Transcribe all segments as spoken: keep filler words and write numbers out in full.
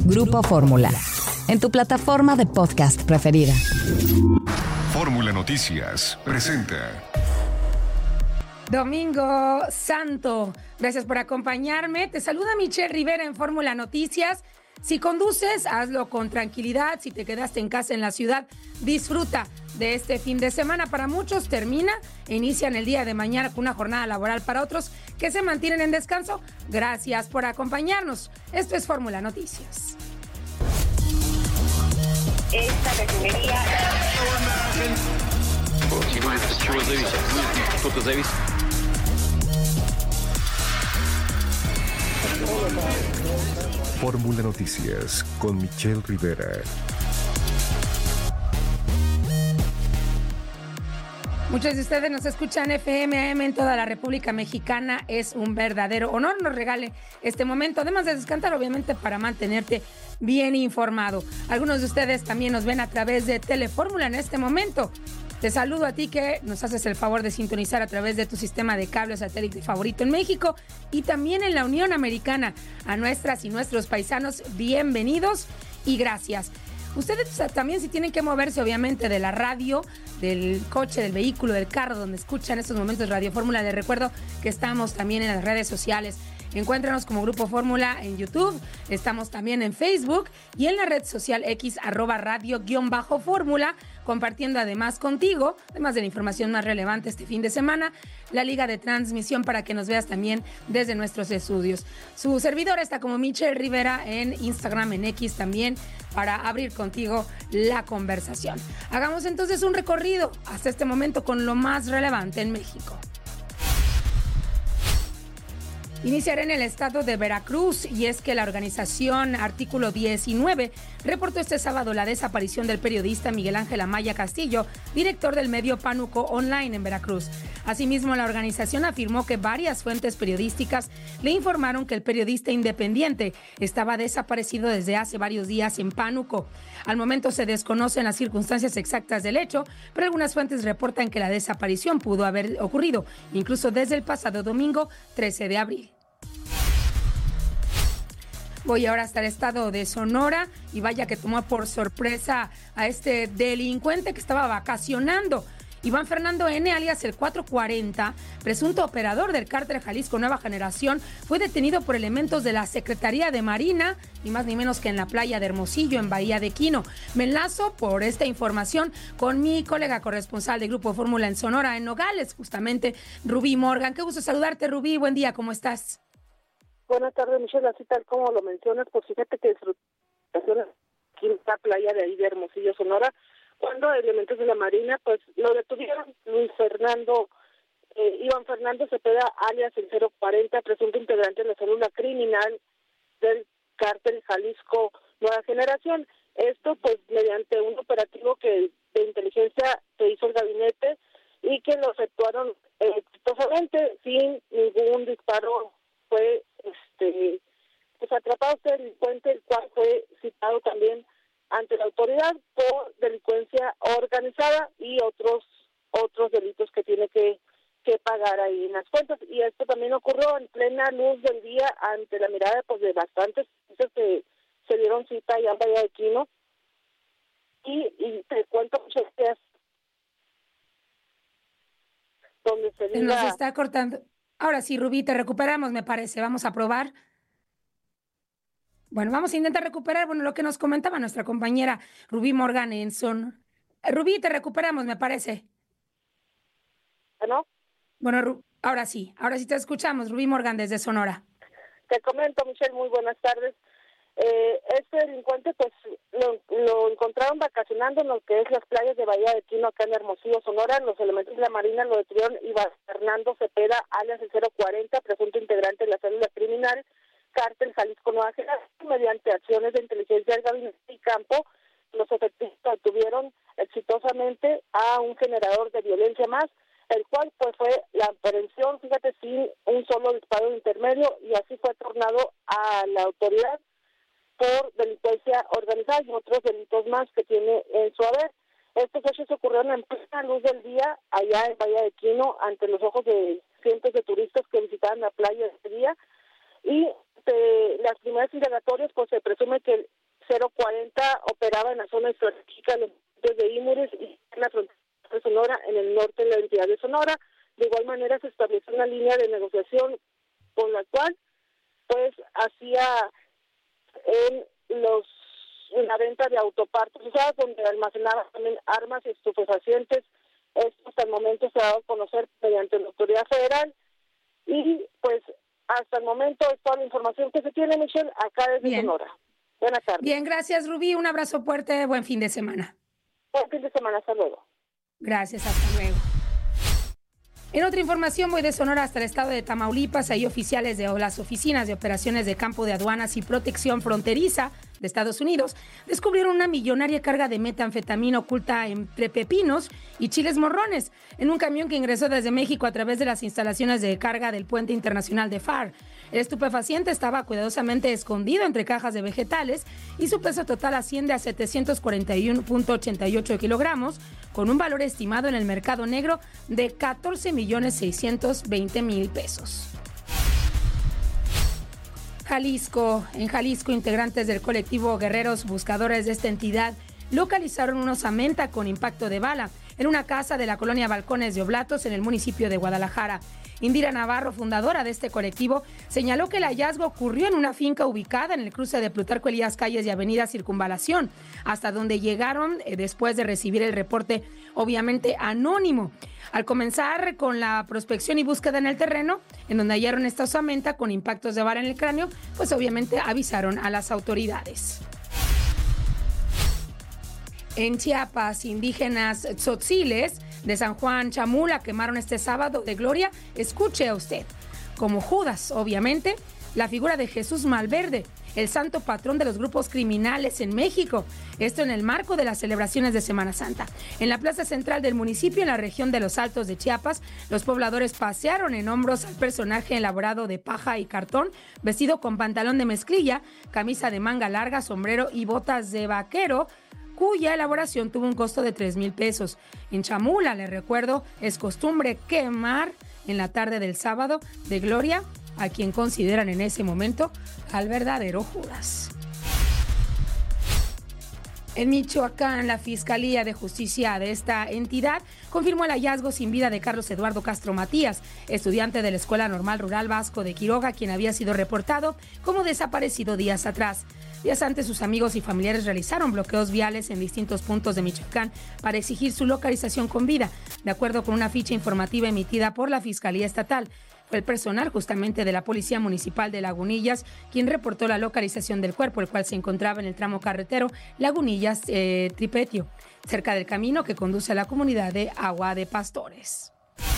Grupo Fórmula, en tu plataforma de podcast preferida. Fórmula Noticias presenta Domingo Santo. Gracias por acompañarme. Te saluda Michelle Rivera en Fórmula Noticias. Si conduces, hazlo con tranquilidad. Si te quedaste en casa en la ciudad, disfruta de este fin de semana. Para muchos termina e inician el día de mañana con una jornada laboral. Para otros que se mantienen en descanso, gracias por acompañarnos. Esto es Fórmula Noticias. Esta refinería... Fórmula Noticias con Michelle Rivera. Muchos de ustedes nos escuchan F M A M en toda la República Mexicana. Es un verdadero honor nos regale este momento, además de descansar, obviamente, para mantenerte bien informado. Algunos de ustedes también nos ven a través de Telefórmula en este momento. Te saludo a ti que nos haces el favor de sintonizar a través de tu sistema de cable satélite favorito en México y también en la Unión Americana. A nuestras y nuestros paisanos, bienvenidos y gracias. Ustedes también, si tienen que moverse obviamente de la radio, del coche, del vehículo, del carro donde escuchan en estos momentos Radio Fórmula, les recuerdo que estamos también en las redes sociales. Encuéntranos como Grupo Fórmula en YouTube, estamos también en Facebook y en la red social X, arroba radio guión bajo fórmula, compartiendo además contigo, además de la información más relevante este fin de semana, la liga de transmisión para que nos veas también desde nuestros estudios. Su servidora está como Michelle Rivera en Instagram, en X también, para abrir contigo la conversación. Hagamos entonces un recorrido hasta este momento con lo más relevante en México. Iniciaré en el estado de Veracruz y es que la organización Artículo diecinueve reportó este sábado la desaparición del periodista Miguel Ángel Amaya Castillo, director del medio Pánuco Online en Veracruz. Asimismo, la organización afirmó que varias fuentes periodísticas le informaron que el periodista independiente estaba desaparecido desde hace varios días en Pánuco. Al momento se desconocen las circunstancias exactas del hecho, pero algunas fuentes reportan que la desaparición pudo haber ocurrido incluso desde el pasado domingo trece de abril. Voy ahora hasta el estado de Sonora y vaya que tomó por sorpresa a este delincuente que estaba vacacionando. Iván Fernando N., alias el cuatrocientos cuarenta, presunto operador del cártel Jalisco Nueva Generación, fue detenido por elementos de la Secretaría de Marina, ni más ni menos que en la playa de Hermosillo, en Bahía de Quino. Me enlazo por esta información con mi colega corresponsal de Grupo Fórmula en Sonora, en Nogales, justamente, Rubí Morgan. Qué gusto saludarte, Rubí. Buen día, ¿cómo estás? Buenas tardes, Michelle. Así tal como lo mencionas, pues fíjate que disfrutación aquí en esta playa de ahí de Hermosillo, Sonora, cuando elementos de la Marina, pues lo detuvieron. Luis Fernando, eh, Iván Fernando Cepeda, alias el cero cuarenta, presunto integrante de la célula criminal del cártel Jalisco Nueva Generación. Esto, pues, mediante un operativo que de inteligencia que hizo el gabinete y que lo efectuaron eh, exitosamente, sin ningún disparo. Fue este pues atrapado este delincuente, el cual fue citado también ante la autoridad por delincuencia organizada y otros otros delitos que tiene que, que pagar ahí en las cuentas. Y esto también ocurrió en plena luz del día ante la mirada pues de bastantes que se dieron cita allá en Bahía de Quino. Y, y te cuento muchas gracias. Donde se Se nos está cortando. Ahora sí, Rubí, te recuperamos, me parece. Vamos a probar. Bueno, vamos a intentar recuperar, bueno, lo que nos comentaba nuestra compañera Rubí Morgan en Son. Rubí, te recuperamos, me parece. ¿No? Bueno, Ru... ahora sí, ahora sí te escuchamos, Rubí Morgan desde Sonora. Te comento, Michelle, muy buenas tardes. Eh, este delincuente, pues, lo, lo encontraron vacacionando en lo que es las playas de Bahía de Quino, acá en Hermosillo, Sonora. Los elementos de la Marina lo detuvieron Iván Fernando Cepeda, alias el cero cuarenta, presunto integrante de la célula criminal cártel Jalisco Nueva Generación. Mediante acciones de inteligencia del gabinete y campo, los efectivos detuvieron exitosamente a un generador de violencia más, el cual pues fue la aprehensión, fíjate, sin un solo disparo intermedio, y así fue tornado a la autoridad por delincuencia organizada y otros delitos más que tiene en su haber. Estos hechos ocurrieron en plena luz del día, allá en Bahía de Quino, ante los ojos de cientos de turistas que visitaban la playa ese día. y de las primeras indagatorias pues se presume que el cero cuarenta operaba en la zona estratégica de Imuris y en la frontera de Sonora, en el norte de la entidad de Sonora. De igual manera se estableció una línea de negociación con la cual pues hacía en los en la venta de autopartes, o sea, donde almacenaba también armas y estupefacientes. Esto hasta el momento se ha dado a conocer mediante la autoridad federal y pues hasta el momento es toda la información que se tiene, Michelle, acá desde Bien. Sonora. Buenas tardes. Bien, gracias, Rubí. Un abrazo fuerte. Buen fin de semana. Buen fin de semana. Hasta luego. Gracias, hasta luego. En otra información, voy de Sonora hasta el estado de Tamaulipas. Hay oficiales de las oficinas de operaciones de campo de aduanas y protección fronteriza de Estados Unidos descubrieron una millonaria carga de metanfetamina oculta entre pepinos y chiles morrones en un camión que ingresó desde México a través de las instalaciones de carga del puente internacional de F A R. El estupefaciente estaba cuidadosamente escondido entre cajas de vegetales y su peso total asciende a setecientos cuarenta y uno punto ochenta y ocho kilogramos, con un valor estimado en el mercado negro de catorce millones seiscientos veinte mil pesos. Jalisco. En Jalisco, integrantes del colectivo Guerreros Buscadores de esta entidad localizaron una osamenta con impacto de bala en una casa de la colonia Balcones de Oblatos en el municipio de Guadalajara. Indira Navarro, fundadora de este colectivo, señaló que el hallazgo ocurrió en una finca ubicada en el cruce de Plutarco Elías Calles y Avenida Circunvalación, hasta donde llegaron eh, después de recibir el reporte, obviamente anónimo. Al comenzar con la prospección y búsqueda en el terreno, en donde hallaron esta osamenta con impactos de bala en el cráneo, pues obviamente avisaron a las autoridades. En Chiapas, indígenas tzotziles de San Juan Chamula quemaron este sábado de gloria, escuche a usted, como Judas, obviamente, la figura de Jesús Malverde, el santo patrón de los grupos criminales en México. Esto en el marco de las celebraciones de Semana Santa. En la plaza central del municipio, en la región de Los Altos de Chiapas, los pobladores pasearon en hombros al personaje elaborado de paja y cartón, vestido con pantalón de mezclilla, camisa de manga larga, sombrero y botas de vaquero, cuya elaboración tuvo un costo de tres mil pesos. En Chamula, les recuerdo, es costumbre quemar en la tarde del sábado de gloria a quien consideran en ese momento al verdadero Judas. En Michoacán, la Fiscalía de Justicia de esta entidad confirmó el hallazgo sin vida de Carlos Eduardo Castro Matías, estudiante de la Escuela Normal Rural Vasco de Quiroga, quien había sido reportado como desaparecido días atrás. Días antes, sus amigos y familiares realizaron bloqueos viales en distintos puntos de Michoacán para exigir su localización con vida, de acuerdo con una ficha informativa emitida por la Fiscalía Estatal. Fue el personal justamente de la Policía Municipal de Lagunillas quien reportó la localización del cuerpo, el cual se encontraba en el tramo carretero Lagunillas-Tripetio, eh, cerca del camino que conduce a la comunidad de Agua de Pastores.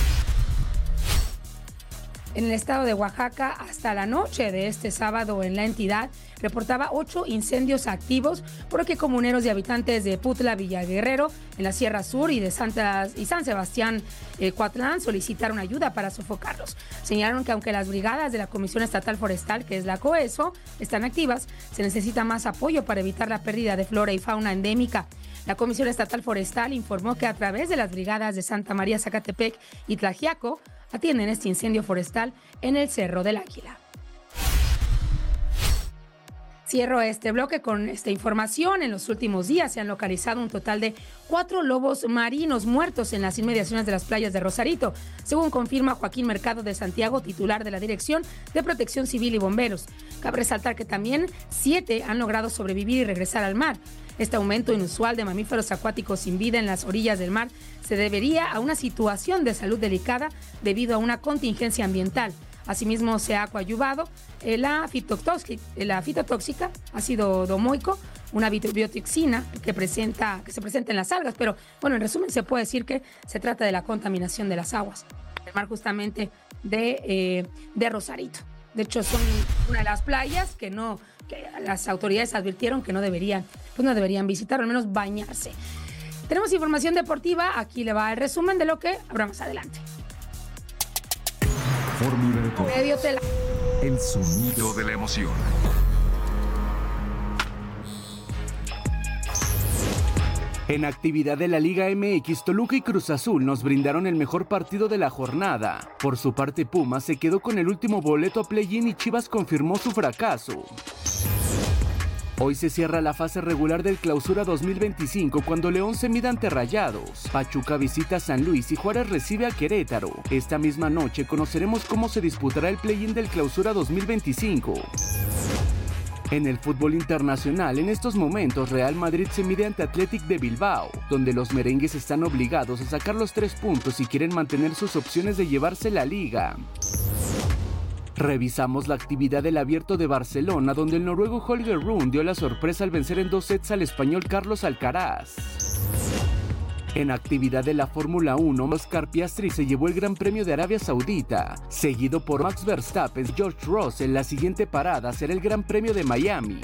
En el estado de Oaxaca, hasta la noche de este sábado en la entidad, reportaba ocho incendios activos, por lo que comuneros y habitantes de Putla, Villaguerrero, en la Sierra Sur y de Santa, y San Sebastián, eh, Coatlán, solicitaron ayuda para sofocarlos. Señalaron que aunque las brigadas de la Comisión Estatal Forestal, que es la COESFO, están activas, se necesita más apoyo para evitar la pérdida de flora y fauna endémica. La Comisión Estatal Forestal informó que a través de las brigadas de Santa María Zacatepec y Tlaxiaco atienden este incendio forestal en el Cerro del Águila. Cierro este bloque con esta información. En los últimos días se han localizado un total de cuatro lobos marinos muertos en las inmediaciones de las playas de Rosarito, según confirma Joaquín Mercado de Santiago, titular de la Dirección de Protección Civil y Bomberos. Cabe resaltar que también siete han logrado sobrevivir y regresar al mar. Este aumento inusual de mamíferos acuáticos sin vida en las orillas del mar se debería a una situación de salud delicada debido a una contingencia ambiental. Asimismo, se ha coadyuvado la fitotóxica, la fitotóxica ácido domoico, una biotoxina que, presenta, que se presenta en las algas. Pero, bueno, en resumen, se puede decir que se trata de la contaminación de las aguas del mar justamente de, eh, de Rosarito. De hecho, son una de las playas que no, que las autoridades advirtieron que no deberían, pues no deberían visitar, o al menos bañarse. Tenemos información deportiva, aquí le va el resumen de lo que habrá más adelante. Fórmula Deportiva. El sonido de la emoción. En actividad de la Liga M X, Toluca y Cruz Azul nos brindaron el mejor partido de la jornada. Por su parte, Pumas se quedó con el último boleto a play-in y Chivas confirmó su fracaso. Hoy se cierra la fase regular del Clausura dos mil veinticinco cuando León se mide ante Rayados, Pachuca visita a San Luis y Juárez recibe a Querétaro. Esta misma noche conoceremos cómo se disputará el play-in del Clausura dos mil veinticinco. En el fútbol internacional, en estos momentos Real Madrid se mide ante Athletic de Bilbao, donde los merengues están obligados a sacar los tres puntos si quieren mantener sus opciones de llevarse la liga. Revisamos la actividad del Abierto de Barcelona, donde el noruego Holger Rune dio la sorpresa al vencer en dos sets al español Carlos Alcaraz. En actividad de la Fórmula uno, Oscar Piastri se llevó el Gran Premio de Arabia Saudita, seguido por Max Verstappen y George Russell. La siguiente parada será el Gran Premio de Miami.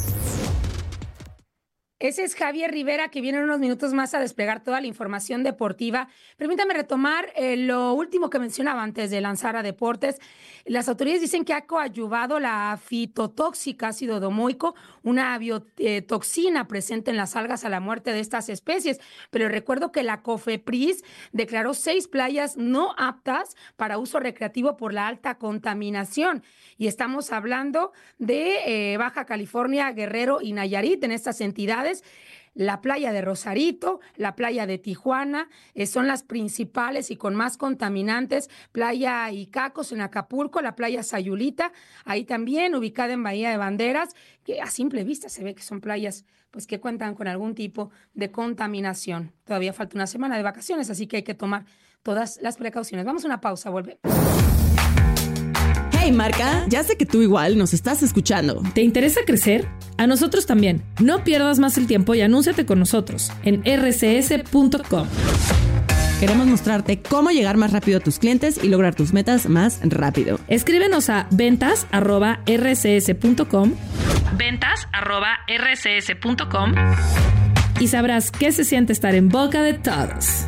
Ese es Javier Rivera, que viene en unos minutos más a desplegar toda la información deportiva. Permítame retomar eh, lo último que mencionaba antes de lanzar a deportes. Las autoridades dicen que ha coadyuvado la fitotóxica ácido domoico, una biotoxina presente en las algas a la muerte de estas especies. Pero recuerdo que la COFEPRIS declaró seis playas no aptas para uso recreativo por la alta contaminación. Y estamos hablando de eh, Baja California, Guerrero y Nayarit. En estas entidades, la playa de Rosarito, la playa de Tijuana, eh, son las principales y con más contaminantes. Playa Icacos en Acapulco, la playa Sayulita, ahí también ubicada en Bahía de Banderas, que a simple vista se ve que son playas pues que cuentan con algún tipo de contaminación. Todavía falta una semana de vacaciones, así que hay que tomar todas las precauciones. Vamos a una pausa, volvemos. Hey Marca, ya sé que tú igual nos estás escuchando. ¿Te interesa crecer? A nosotros también. No pierdas más el tiempo y anúnciate con nosotros en erre ce ese punto com. Queremos mostrarte cómo llegar más rápido a tus clientes y lograr tus metas más rápido. Escríbenos a ventas arroba erre ce ese punto com, ventas arroba erre ce ese punto com y sabrás qué se siente estar en boca de todos.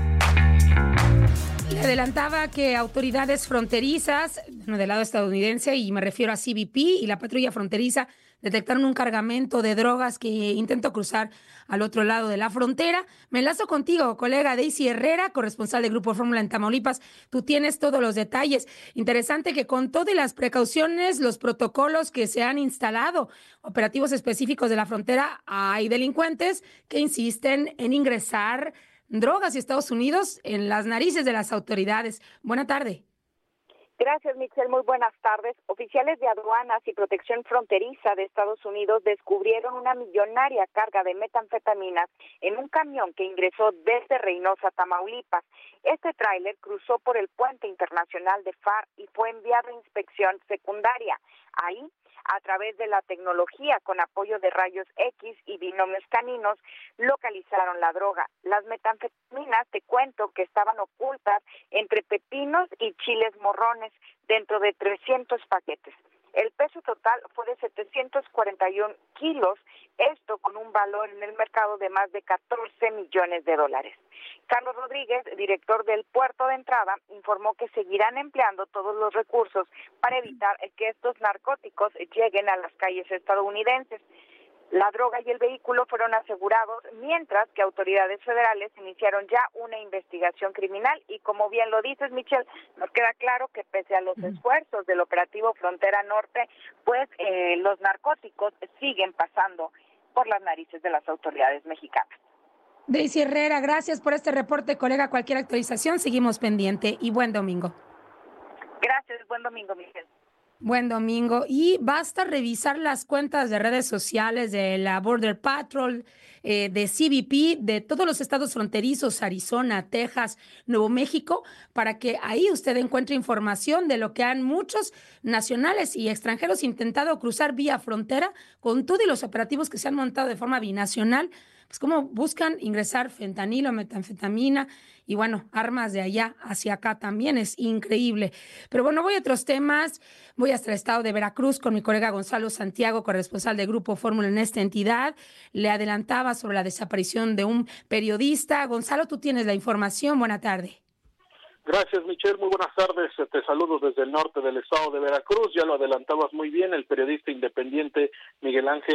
Adelantaba que autoridades fronterizas, bueno, del lado estadounidense, y me refiero a C B P y la patrulla fronteriza, detectaron un cargamento de drogas que intentó cruzar al otro lado de la frontera. Me enlazo contigo, colega Daisy Herrera, corresponsal del Grupo Fórmula en Tamaulipas. Tú tienes todos los detalles. Interesante que con todas las precauciones, los protocolos que se han instalado, operativos específicos de la frontera, hay delincuentes que insisten en ingresar drogas y Estados Unidos en las narices de las autoridades. Buena tarde. Gracias, Michelle. Muy buenas tardes. Oficiales de aduanas y protección fronteriza de Estados Unidos descubrieron una millonaria carga de metanfetaminas en un camión que ingresó desde Reynosa, Tamaulipas. Este tráiler cruzó por el puente internacional de F A R y fue enviado a inspección secundaria. Ahí, a través de la tecnología con apoyo de rayos X y binomios caninos, localizaron la droga. Las metanfetaminas, te cuento que estaban ocultas entre pepinos y chiles morrones dentro de trescientos paquetes. El peso total fue de setecientos cuarenta y un kilos, esto con un valor en el mercado de más de catorce millones de dólares. Carlos Rodríguez, director del puerto de entrada, informó que seguirán empleando todos los recursos para evitar que estos narcóticos lleguen a las calles estadounidenses. La droga y el vehículo fueron asegurados, mientras que autoridades federales iniciaron ya una investigación criminal y, como bien lo dices, Michelle, nos queda claro que pese a los esfuerzos del operativo Frontera Norte, pues eh, los narcóticos siguen pasando por las narices de las autoridades mexicanas. Daisy Herrera, gracias por este reporte, colega. Cualquier actualización, seguimos pendiente y buen domingo. Gracias, buen domingo, Michelle. Buen domingo. Y basta revisar las cuentas de redes sociales de la Border Patrol, eh, de C B P, de todos los estados fronterizos, Arizona, Texas, Nuevo México, para que ahí usted encuentre información de lo que han muchos nacionales y extranjeros intentado cruzar vía frontera con todos los operativos que se han montado de forma binacional, pues cómo buscan ingresar fentanilo, metanfetamina y bueno, armas de allá hacia acá también, es increíble. Pero bueno, voy a otros temas, voy hasta el estado de Veracruz con mi colega Gonzalo Santiago, corresponsal del Grupo Fórmula en esta entidad. Le adelantaba sobre la desaparición de un periodista. Gonzalo, tú tienes la información, buena tarde. Gracias, Michelle, muy buenas tardes, te saludo desde el norte del estado de Veracruz. Ya lo adelantabas muy bien, el periodista independiente Miguel Ángel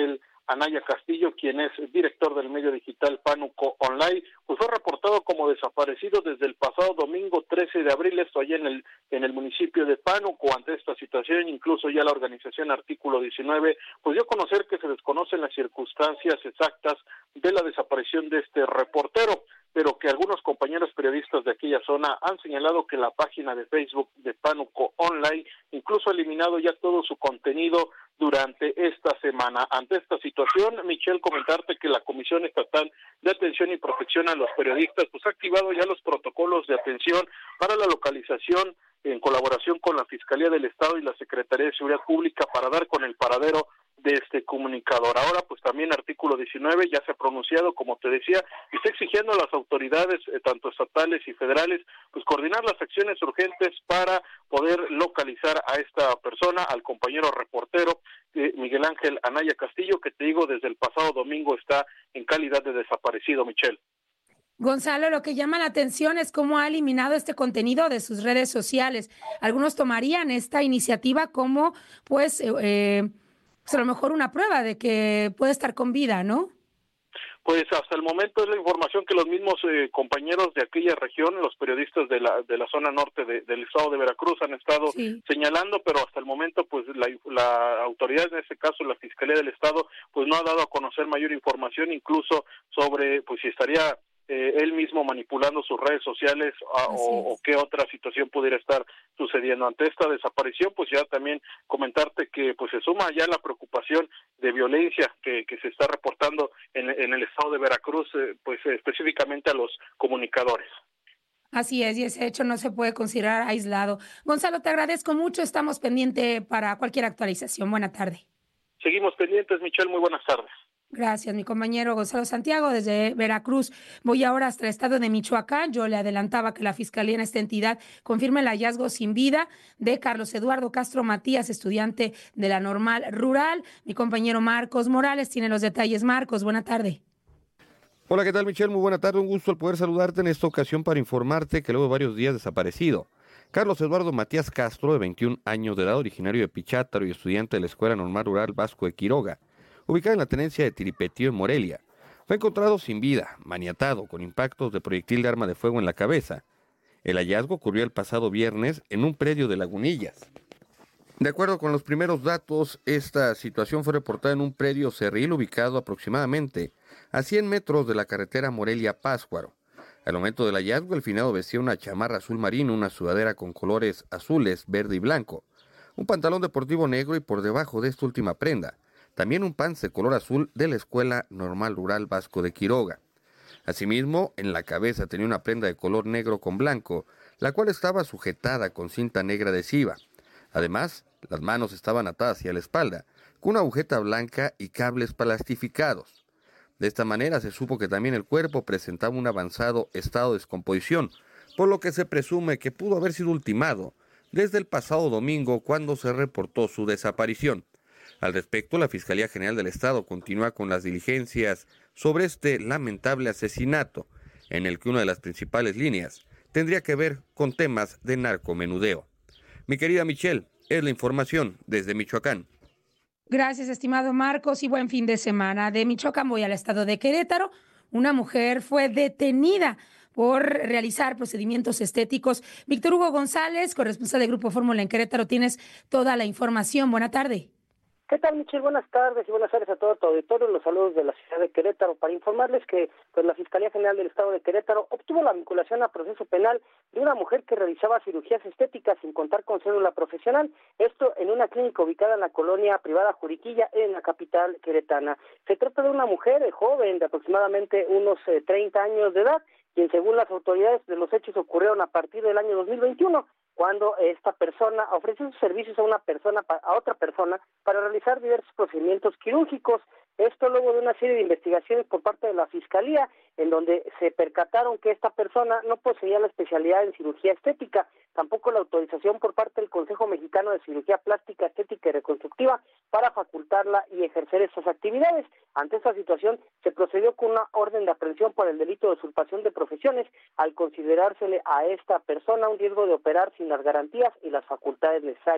Anaya Castillo, quien es director del medio digital Pánuco Online, pues fue reportado como desaparecido desde el pasado domingo trece de abril, esto allá en el en el municipio de Pánuco. Ante esta situación, incluso ya la organización Artículo diecinueve pues dio a conocer que se desconocen las circunstancias exactas de la desaparición de este reportero, pero que algunos compañeros periodistas de aquella zona han señalado que la página de Facebook de Pánuco Online incluso ha eliminado ya todo su contenido durante esta semana. Ante esta situación, Michelle, comentarte que la Comisión Estatal de Atención y Protección a los Periodistas pues ha activado ya los protocolos de atención para la localización en colaboración con la Fiscalía del Estado y la Secretaría de Seguridad Pública para dar con el paradero de este comunicador. Ahora, pues también Artículo diecinueve ya se ha pronunciado, como te decía, y está exigiendo a las autoridades, eh, tanto estatales y federales, pues coordinar las acciones urgentes para poder localizar a esta persona, al compañero reportero eh, Miguel Ángel Anaya Castillo, que te digo, desde el pasado domingo está en calidad de desaparecido, Michelle. Gonzalo, lo que llama la atención es cómo ha eliminado este contenido de sus redes sociales. Algunos tomarían esta iniciativa como, pues, eh, pues a lo mejor una prueba de que puede estar con vida, ¿no? Pues hasta el momento es la información que los mismos eh, compañeros de aquella región, los periodistas de la de la zona norte de, del estado de Veracruz han estado sí. señalando, pero hasta el momento pues la, la autoridad, en este caso la Fiscalía del Estado, pues no ha dado a conocer mayor información, incluso sobre pues si estaría Eh, él mismo manipulando sus redes sociales a, o, o qué otra situación pudiera estar sucediendo. Ante esta desaparición, pues ya también comentarte que pues se suma ya la preocupación de violencia que, que se está reportando en, en el estado de Veracruz, eh, pues específicamente a los comunicadores. Así es, y ese hecho no se puede considerar aislado. Gonzalo, te agradezco mucho, estamos pendientes para cualquier actualización. Buena tarde. Seguimos pendientes, Michelle, muy buenas tardes. Gracias, mi compañero Gonzalo Santiago desde Veracruz. Voy ahora hasta el estado de Michoacán. Yo le adelantaba que la Fiscalía en esta entidad confirma el hallazgo sin vida de Carlos Eduardo Castro Matías, estudiante de la Normal Rural. Mi compañero Marcos Morales tiene los detalles. Marcos, buena tarde. Hola, ¿qué tal, Michelle? Muy buena tarde. Un gusto el poder saludarte en esta ocasión para informarte que luego de varios días desaparecido, Carlos Eduardo Matías Castro, de veintiún años de edad, originario de Pichátaro y estudiante de la Escuela Normal Rural Vasco de Quiroga, ubicada en la tenencia de Tiripetío, en Morelia, fue encontrado sin vida, maniatado, con impactos de proyectil de arma de fuego en la cabeza. El hallazgo ocurrió el pasado viernes en un predio de Lagunillas. De acuerdo con los primeros datos, esta situación fue reportada en un predio cerril ubicado aproximadamente a cien metros de la carretera Morelia-Páscuaro. Al momento del hallazgo, el finado vestía una chamarra azul marino, una sudadera con colores azules, verde y blanco, un pantalón deportivo negro y por debajo de esta última prenda, también un pants de color azul de la Escuela Normal Rural Vasco de Quiroga. Asimismo, en la cabeza tenía una prenda de color negro con blanco, la cual estaba sujetada con cinta negra adhesiva. Además, las manos estaban atadas hacia la espalda, con una agujeta blanca y cables plastificados. De esta manera se supo que también el cuerpo presentaba un avanzado estado de descomposición, por lo que se presume que pudo haber sido ultimado desde el pasado domingo cuando se reportó su desaparición. Al respecto, la Fiscalía General del Estado continúa con las diligencias sobre este lamentable asesinato, en el que una de las principales líneas tendría que ver con temas de narcomenudeo. Mi querida Michelle, es la información desde Michoacán. Gracias, estimado Marcos, y buen fin de semana. De Michoacán voy al estado de Querétaro. Una mujer fue detenida por realizar procedimientos estéticos. Víctor Hugo González, corresponsal de Grupo Fórmula en Querétaro, tienes toda la información. Buena tarde. ¿Qué tal, Michelle? Buenas tardes y buenas tardes a todo tu auditorio. Los saludos de la ciudad de Querétaro para informarles que pues, la Fiscalía General del Estado de Querétaro obtuvo la vinculación a proceso penal de una mujer que realizaba cirugías estéticas sin contar con cédula profesional. Esto en una clínica ubicada en la colonia privada Juriquilla, en la capital queretana. Se trata de una mujer eh, joven de aproximadamente unos eh, treinta años de edad, quien según las autoridades de los hechos ocurrieron a partir del año dos mil veintiuno. Cuando esta persona ofreció sus servicios a una persona, a otra persona, para realizar diversos procedimientos quirúrgicos. Esto luego de una serie de investigaciones por parte de la Fiscalía, en donde se percataron que esta persona no poseía la especialidad en cirugía estética, tampoco la autorización por parte del Consejo Mexicano de Cirugía Plástica, Estética y Reconstructiva para facultarla y ejercer estas actividades. Ante esta situación, se procedió con una orden de aprehensión por el delito de usurpación de profesiones, al considerársele a esta persona un riesgo de operar sin las garantías y las facultades necesarias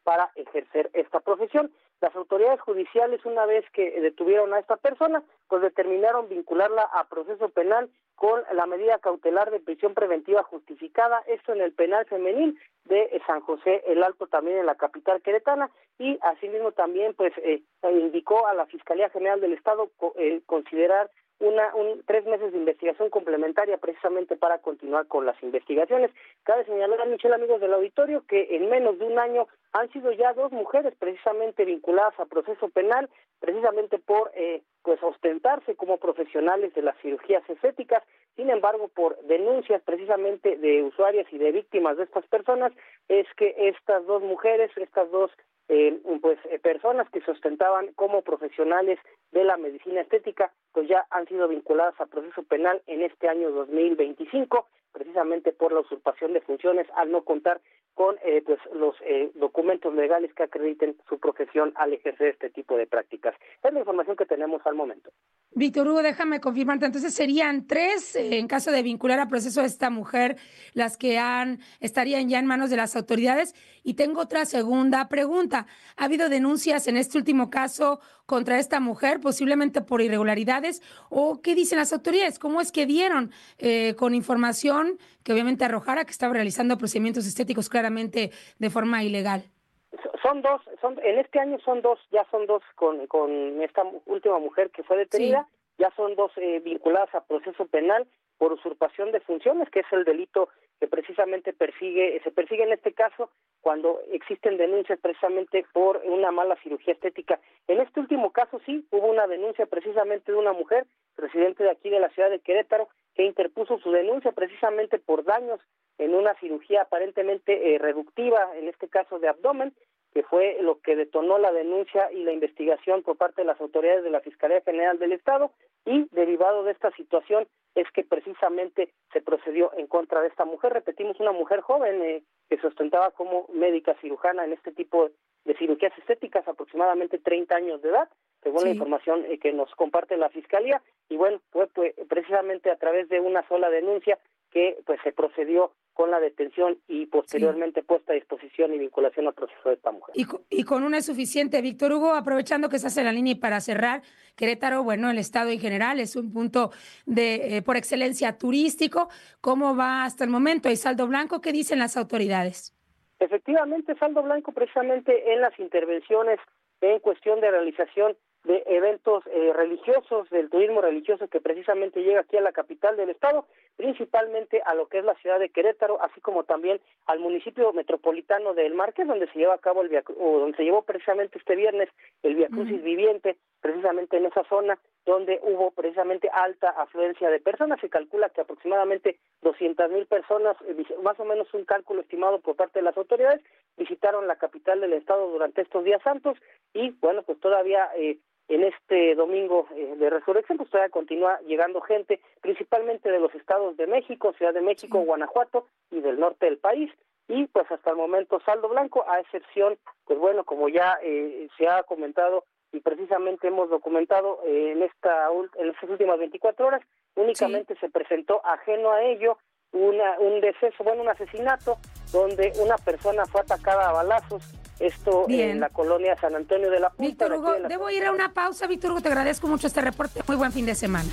para ejercer esta profesión. Las autoridades judiciales, una vez que detuvieron a esta persona, pues determinaron vincularla a proceso penal con la medida cautelar de prisión preventiva justificada, esto en el penal femenil de San José el Alto, también en la capital queretana, y asimismo también pues eh, indicó a la Fiscalía General del Estado eh, considerar Una, un, tres meses de investigación complementaria precisamente para continuar con las investigaciones. Cabe señalar, Michelle, amigos del auditorio, que en menos de un año han sido ya dos mujeres precisamente vinculadas a proceso penal, precisamente por eh, pues ostentarse como profesionales de las cirugías estéticas. Sin embargo, por denuncias precisamente de usuarias y de víctimas de estas personas, es que estas dos mujeres, estas dos Eh, pues eh, personas que se ostentaban como profesionales de la medicina estética, pues ya han sido vinculadas a proceso penal en este año dos mil veinticinco, precisamente por la usurpación de funciones al no contar con eh, pues los eh, documentos legales que acrediten su profesión al ejercer este tipo de prácticas. Es la información que tenemos al momento. Víctor Hugo, déjame confirmarte, entonces serían tres, eh, en caso de vincular a proceso a esta mujer, las que han estarían ya en manos de las autoridades. Y tengo otra segunda pregunta. ¿Ha habido denuncias en este último caso contra esta mujer, posiblemente por irregularidades? ¿O qué dicen las autoridades? ¿Cómo es que dieron eh, con información que obviamente arrojara que estaba realizando procedimientos estéticos claramente de forma ilegal? Son dos, son en este año son dos, ya son dos con, con esta última mujer que fue detenida, sí. Ya son dos eh, vinculadas a proceso penal por usurpación de funciones, que es el delito que precisamente persigue, se persigue en este caso cuando existen denuncias precisamente por una mala cirugía estética. En este último caso sí, hubo una denuncia precisamente de una mujer, residente de aquí de la ciudad de Querétaro, que interpuso su denuncia precisamente por daños en una cirugía aparentemente eh, reductiva, en este caso de abdomen, que fue lo que detonó la denuncia y la investigación por parte de las autoridades de la Fiscalía General del Estado, y derivado de esta situación es que precisamente se procedió en contra de esta mujer. Repetimos, una mujer joven eh, que se ostentaba como médica cirujana en este tipo de cirugías estéticas, aproximadamente treinta años de edad, según sí. la información eh, que nos comparte la Fiscalía, y bueno, fue pues, precisamente a través de una sola denuncia que pues se procedió con la detención y posteriormente sí. puesta a disposición y vinculación al proceso de esta mujer. Y, y con una es suficiente, Víctor Hugo, aprovechando que estás en la línea y para cerrar, Querétaro, bueno, el estado en general es un punto de eh, por excelencia turístico. ¿Cómo va hasta el momento? ¿Hay saldo blanco? ¿Qué dicen las autoridades? Efectivamente, saldo blanco precisamente en las intervenciones en cuestión de realización de eventos eh, religiosos, del turismo religioso que precisamente llega aquí a la capital del estado, principalmente a lo que es la ciudad de Querétaro, así como también al municipio metropolitano de El Marqués, donde se lleva a cabo el via, o donde se llevó precisamente este viernes el Via Crucis uh-huh. viviente, precisamente en esa zona donde hubo precisamente alta afluencia de personas. Se calcula que aproximadamente doscientas mil personas, más o menos un cálculo estimado por parte de las autoridades, visitaron la capital del estado durante estos días santos, y bueno, pues todavía eh, en este domingo eh, de resurrección pues todavía continúa llegando gente, principalmente de los estados de México, Ciudad de México, sí. Guanajuato y del norte del país, y pues hasta el momento saldo blanco, a excepción, pues bueno, como ya eh, se ha comentado y precisamente hemos documentado eh, en esta en estas últimas veinticuatro horas, únicamente sí. se presentó ajeno a ello una, un deceso, bueno, un asesinato, donde una persona fue atacada a balazos, esto Bien. en la colonia San Antonio de la Punta. Víctor Hugo, de la... debo ir a una pausa. Víctor Hugo, te agradezco mucho este reporte. Muy buen fin de semana.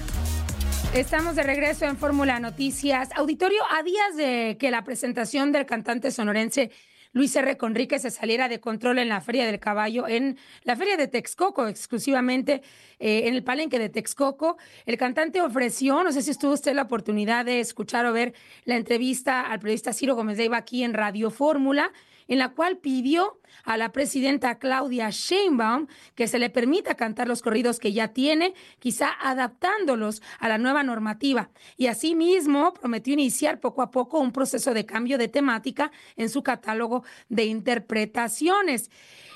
Estamos de regreso en Fórmula Noticias. Auditorio, a días de que la presentación del cantante sonorense Luis R. Conríquez se saliera de control en la Feria del Caballo, en la Feria de Texcoco, exclusivamente eh, en el Palenque de Texcoco, el cantante ofreció, no sé si estuvo usted la oportunidad de escuchar o ver la entrevista al periodista Ciro Gómez Leiva aquí en Radio Fórmula, en la cual pidió a la presidenta Claudia Sheinbaum que se le permita cantar los corridos que ya tiene, quizá adaptándolos a la nueva normativa. Y asimismo prometió iniciar poco a poco un proceso de cambio de temática en su catálogo de interpretaciones.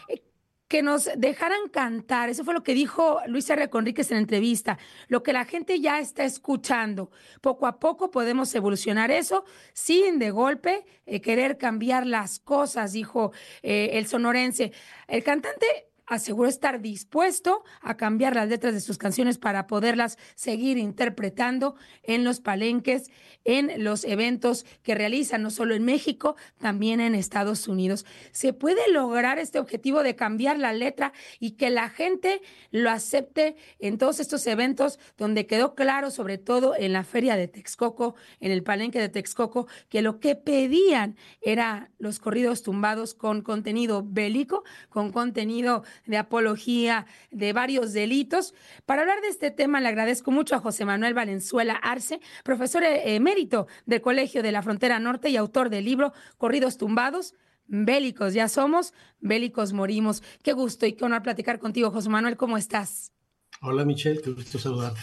Que nos dejaran cantar, eso fue lo que dijo Luis R. Conríquez en la entrevista, lo que la gente ya está escuchando. Poco a poco podemos evolucionar eso, sin de golpe eh, querer cambiar las cosas, dijo eh, el sonorense. El cantante aseguró estar dispuesto a cambiar las letras de sus canciones para poderlas seguir interpretando en los palenques, en los eventos que realizan, no solo en México, también en Estados Unidos. ¿Se puede lograr este objetivo de cambiar la letra y que la gente lo acepte en todos estos eventos donde quedó claro, sobre todo en la feria de Texcoco, en el palenque de Texcoco, que lo que pedían era los corridos tumbados con contenido bélico, con contenido de apología de varios delitos? Para hablar de este tema le agradezco mucho a José Manuel Valenzuela Arce, profesor emérito del Colegio de la Frontera Norte y autor del libro Corridos tumbados, bélicos ya somos, bélicos morimos. Qué gusto y qué honor platicar contigo, José Manuel. ¿Cómo estás? Hola, Michelle, qué gusto saludarte.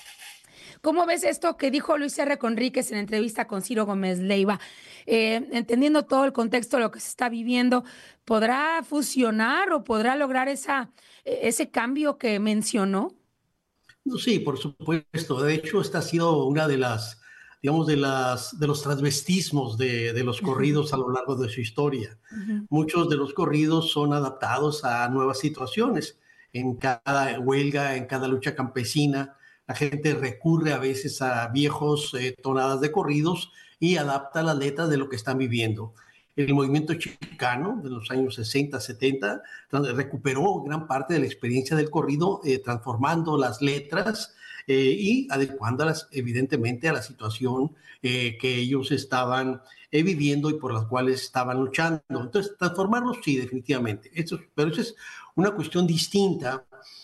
¿Cómo ves esto que dijo Luis R. Conríquez en entrevista con Ciro Gómez Leiva? Eh, entendiendo todo el contexto de lo que se está viviendo, ¿podrá fusionar o podrá lograr esa, ese cambio que mencionó? Sí, por supuesto. De hecho, esta ha sido una de las, digamos, de las de los transvestismos de, de los corridos a lo largo de su historia. Uh-huh. Muchos de los corridos son adaptados a nuevas situaciones. En cada huelga, en cada lucha campesina, la gente recurre a veces a viejos eh, tonadas de corridos y adapta las letras de lo que están viviendo. El movimiento chicano de los años sesenta, setenta recuperó gran parte de la experiencia del corrido, eh, transformando las letras eh, y adecuándolas evidentemente a la situación eh, que ellos estaban eh, viviendo y por las cuales estaban luchando. Entonces, transformarlos sí, definitivamente. Esto, pero eso es una cuestión distinta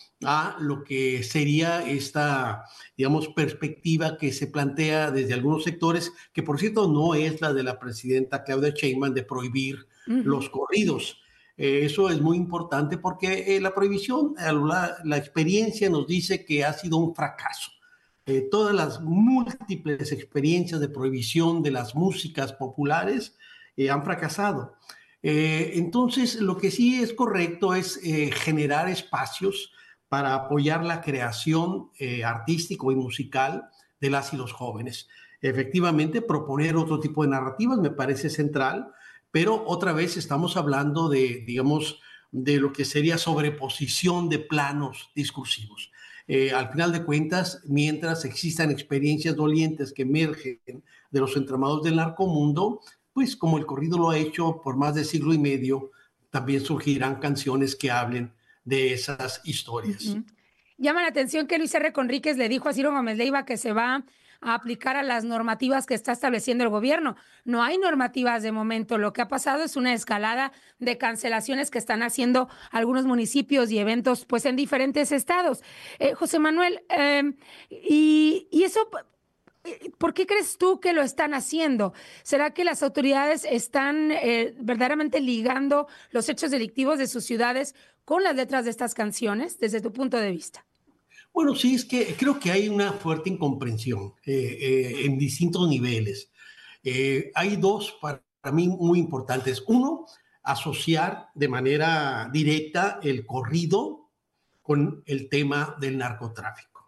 a lo que sería esta, digamos, perspectiva que se plantea desde algunos sectores, que por cierto no es la de la presidenta Claudia Sheinbaum de prohibir uh-huh. los corridos. Eh, eso es muy importante porque eh, la prohibición, la, la experiencia nos dice que ha sido un fracaso. Eh, todas las múltiples experiencias de prohibición de las músicas populares eh, han fracasado. Eh, entonces, lo que sí es correcto es eh, generar espacios para apoyar la creación eh, artística y musical de las y los jóvenes. Efectivamente, proponer otro tipo de narrativas me parece central, pero otra vez estamos hablando de, digamos, de lo que sería sobreposición de planos discursivos. Eh, al final de cuentas, mientras existan experiencias dolientes que emergen de los entramados del narcomundo, pues como el corrido lo ha hecho por más de siglo y medio, también surgirán canciones que hablen de esas historias. Uh-huh. Llama la atención que Luis R. Conríquez le dijo a Ciro Gómez Leiva que se va a aplicar a las normativas que está estableciendo el gobierno. No hay normativas de momento. Lo que ha pasado es una escalada de cancelaciones que están haciendo algunos municipios y eventos pues en diferentes estados. Eh, José Manuel, eh, y, y eso... ¿Por qué crees tú que lo están haciendo? ¿Será que las autoridades están eh, verdaderamente ligando los hechos delictivos de sus ciudades con las letras de estas canciones, desde tu punto de vista? Bueno, sí, es que creo que hay una fuerte incomprensión eh, eh, en distintos niveles. Eh, hay dos para mí muy importantes. Uno, asociar de manera directa el corrido con el tema del narcotráfico.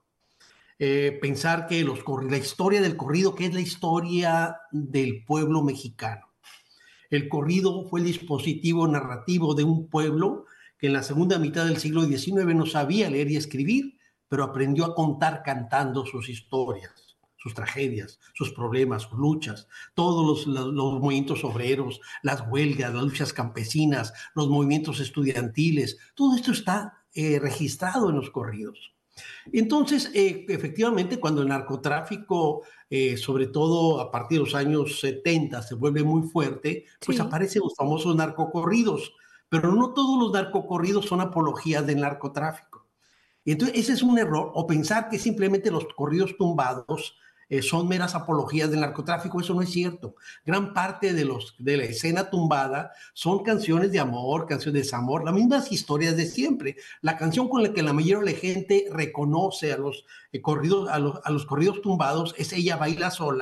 Eh, pensar que los, la historia del corrido, que es la historia del pueblo mexicano. El corrido fue el dispositivo narrativo de un pueblo que en la segunda mitad del siglo diecinueve no sabía leer y escribir, pero aprendió a contar cantando sus historias, sus tragedias, sus problemas, sus luchas, todos los, los, los movimientos obreros, las huelgas, las luchas campesinas, los movimientos estudiantiles, todo esto está eh, registrado en los corridos. Entonces, eh, efectivamente, cuando el narcotráfico, eh, sobre todo a partir de los años setenta, se vuelve muy fuerte, pues sí. aparecen los famosos narcocorridos, pero no todos los narcocorridos son apologías del narcotráfico. Y entonces, ese es un error, o pensar que simplemente los corridos tumbados eh, son meras apologías del narcotráfico. Eso no es cierto. Gran parte de, los, de la escena tumbada son canciones de amor, canciones de desamor, las mismas historias de siempre. La canción con la que la mayoría de la gente reconoce a los, eh, corridos, a los, a los corridos tumbados es Ella baila sola,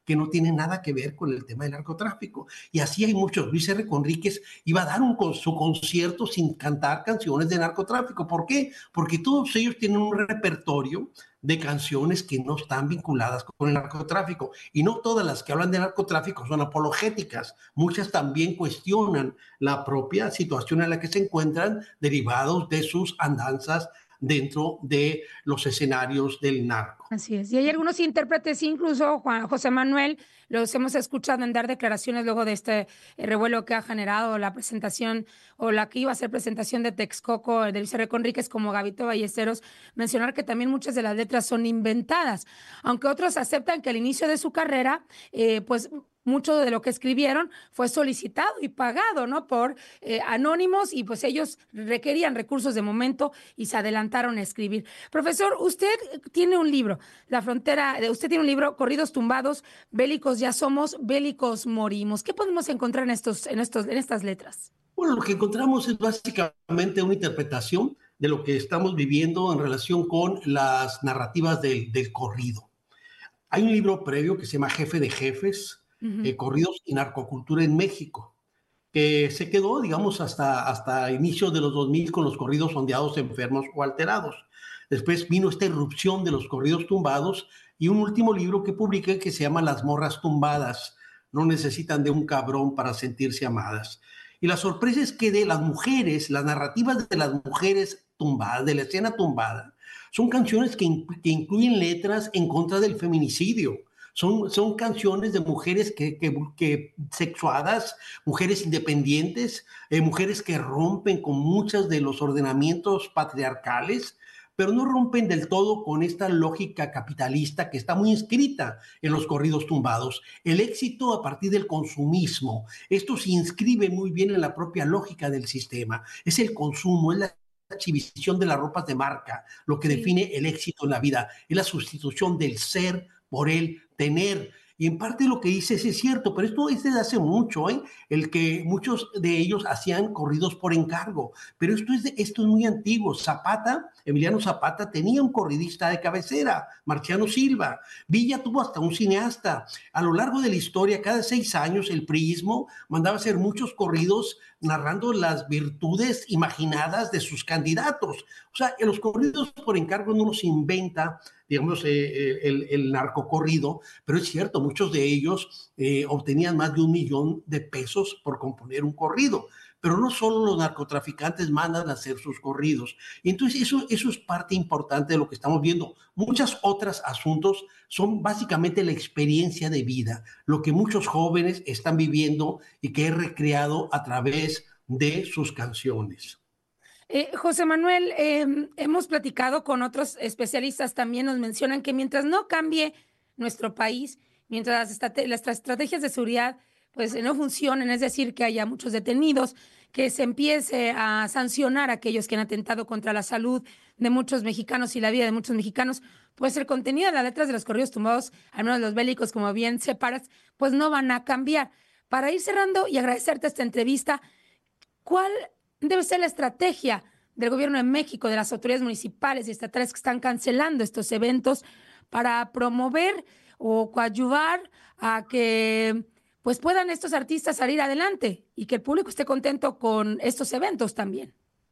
que no tienen nada que ver con el tema del narcotráfico. Y así hay muchos. Luis R. Conríquez iba a dar un, su concierto sin cantar canciones de narcotráfico. ¿Por qué? Porque todos ellos tienen un repertorio de canciones que no están vinculadas con el narcotráfico. Y no todas las que hablan de narcotráfico son apologéticas. Muchas también cuestionan la propia situación en la que se encuentran derivados de sus andanzas dentro de los escenarios del narco. Así es. Y hay algunos intérpretes, incluso Juan José Manuel, los hemos escuchado en dar declaraciones luego de este revuelo que ha generado la presentación o la que iba a ser presentación de Texcoco de Luis R. Conríquez, como Gabito Ballesteros, mencionar que también muchas de las letras son inventadas, aunque otros aceptan que al inicio de su carrera, eh, pues mucho de lo que escribieron fue solicitado y pagado, ¿no? Por eh, anónimos, y pues ellos requerían recursos de momento y se adelantaron a escribir. Profesor, usted tiene un libro, La Frontera, usted tiene un libro, Corridos Tumbados, Bélicos ya somos, bélicos morimos. ¿Qué podemos encontrar en, estos, en, estos, en estas letras? Bueno, lo que encontramos es básicamente una interpretación de lo que estamos viviendo en relación con las narrativas del, del corrido. Hay un libro previo que se llama Jefe de Jefes, Uh-huh. eh, Corridos y Narcocultura en México, que se quedó, digamos, hasta, hasta inicios de los dos mil con los corridos ondeados, enfermos o alterados. Después vino esta irrupción de los corridos tumbados y un último libro que publiqué que se llama Las morras tumbadas. No necesitan de un cabrón para sentirse amadas. Y la sorpresa es que de las mujeres, las narrativas de las mujeres tumbadas, de la escena tumbada, son canciones que, que incluyen letras en contra del feminicidio. Son, son canciones de mujeres que, que, que sexuadas, mujeres independientes, eh, mujeres que rompen con muchos de los ordenamientos patriarcales, pero no rompen del todo con esta lógica capitalista que está muy inscrita en los corridos tumbados. El éxito a partir del consumismo. Esto se inscribe muy bien en la propia lógica del sistema. Es el consumo, es la exhibición de las ropas de marca, lo que sí. define el éxito en la vida. Es la sustitución del ser por el tener. Y en parte lo que dices es cierto, pero esto es desde hace mucho, ¿eh? El que muchos de ellos hacían corridos por encargo, pero esto es, de, esto es muy antiguo. Zapata, Emiliano Zapata, tenía un corridista de cabecera, Marciano Silva. Villa tuvo hasta un cineasta. A lo largo de la historia, cada seis años, el priismo mandaba hacer muchos corridos narrando las virtudes imaginadas de sus candidatos. O sea, los corridos por encargo no los inventa, digamos, eh, el, el narcocorrido, pero es cierto, muchos de ellos eh, obtenían más de un millón de pesos por componer un corrido. Pero no solo los narcotraficantes mandan a hacer sus corridos. Y entonces eso, eso es parte importante de lo que estamos viendo. Muchos otros asuntos son básicamente la experiencia de vida, lo que muchos jóvenes están viviendo y que he recreado a través de sus canciones. Eh, José Manuel, eh, hemos platicado con otros especialistas, también nos mencionan que mientras no cambie nuestro país, mientras las, estrate- las estrategias de seguridad pues no funcionen, es decir, que haya muchos detenidos, que se empiece a sancionar a aquellos que han atentado contra la salud de muchos mexicanos y la vida de muchos mexicanos, pues el contenido de las letras de los corridos tumbados, al menos los bélicos, como bien separas, pues no van a cambiar. Para ir cerrando y agradecerte esta entrevista, ¿cuál debe ser la estrategia del gobierno de México, de las autoridades municipales y estatales que están cancelando estos eventos para promover o coadyuvar a que pues puedan estos artistas salir adelante y que el público esté contento con estos eventos también?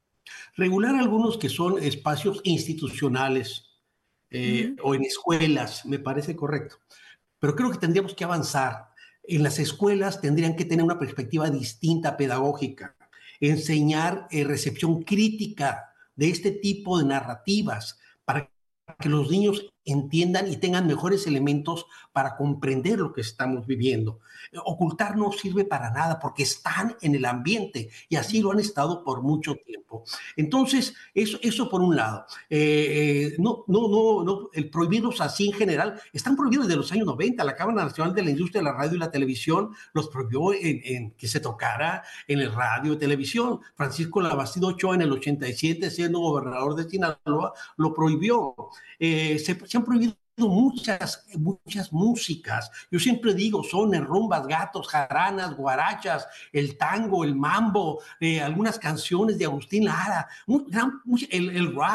Regular algunos que son espacios institucionales eh, uh-huh. o en escuelas, me parece correcto. Pero creo que tendríamos que avanzar. En las escuelas tendrían que tener una perspectiva distinta, pedagógica, enseñar eh, recepción crítica de este tipo de narrativas para que los niños entiendan y tengan mejores elementos para comprender lo que estamos viviendo. Ocultar no sirve para nada porque están en el ambiente y así lo han estado por mucho tiempo. Entonces, eso, eso por un lado. Eh, eh, no, no, no, no, el prohibirlos así en general, están prohibidos desde los años noventa. La Cámara Nacional de la Industria de la Radio y la Televisión los prohibió en, en que se tocara en el radio y televisión. Francisco Labastida Ochoa en el ochenta y siete, siendo gobernador de Sinaloa, lo prohibió. Eh, se, se han prohibido muchas, muchas músicas. Yo siempre digo, sones, rumbas, gatos, jaranas, guarachas, el tango, el mambo, eh, algunas canciones de Agustín Lara, muy, el, el rap,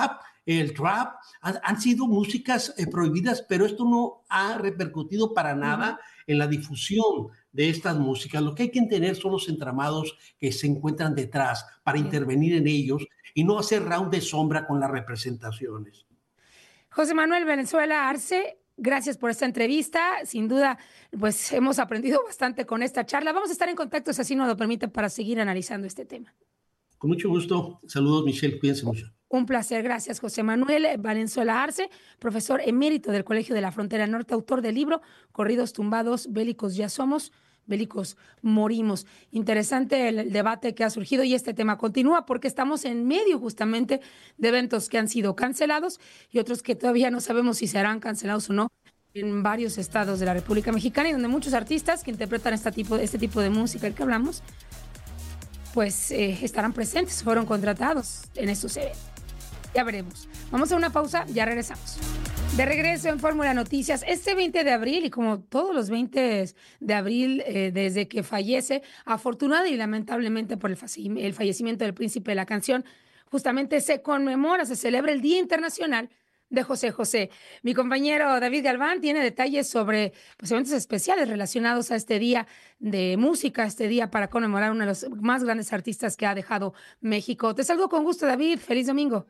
el trap, han, han sido músicas eh, prohibidas, pero esto no ha repercutido para nada uh-huh. en la difusión de estas músicas. Lo que hay que entender son los entramados que se encuentran detrás para uh-huh. intervenir en ellos y no hacer round de sombra con las representaciones. José Manuel Valenzuela Arce, gracias por esta entrevista. Sin duda, pues hemos aprendido bastante con esta charla. Vamos a estar en contacto, si así nos lo permite, para seguir analizando este tema. Con mucho gusto. Saludos, Michelle. Cuídense mucho. Un placer. Gracias, José Manuel Valenzuela Arce, profesor emérito del Colegio de la Frontera Norte, autor del libro Corridos tumbados, bélicos ya somos, bélicos morimos. Interesante el, el debate que ha surgido y este tema continúa porque estamos en medio justamente de eventos que han sido cancelados y otros que todavía no sabemos si serán cancelados o no en varios estados de la República Mexicana y donde muchos artistas que interpretan este tipo, este tipo de música del que hablamos pues eh, estarán presentes, fueron contratados en estos eventos. Ya veremos. Vamos a una pausa, ya regresamos. De regreso en Fórmula Noticias, este veinte de abril, y como todos los veinte de abril eh, desde que fallece, afortunada y lamentablemente por el, falle- el fallecimiento del príncipe de la canción, justamente se conmemora, se celebra el Día Internacional de José José. Mi compañero David Galván tiene detalles sobre pues, eventos especiales relacionados a este día de música, este día para conmemorar uno de los más grandes artistas que ha dejado México. Te saludo con gusto, David. Feliz domingo.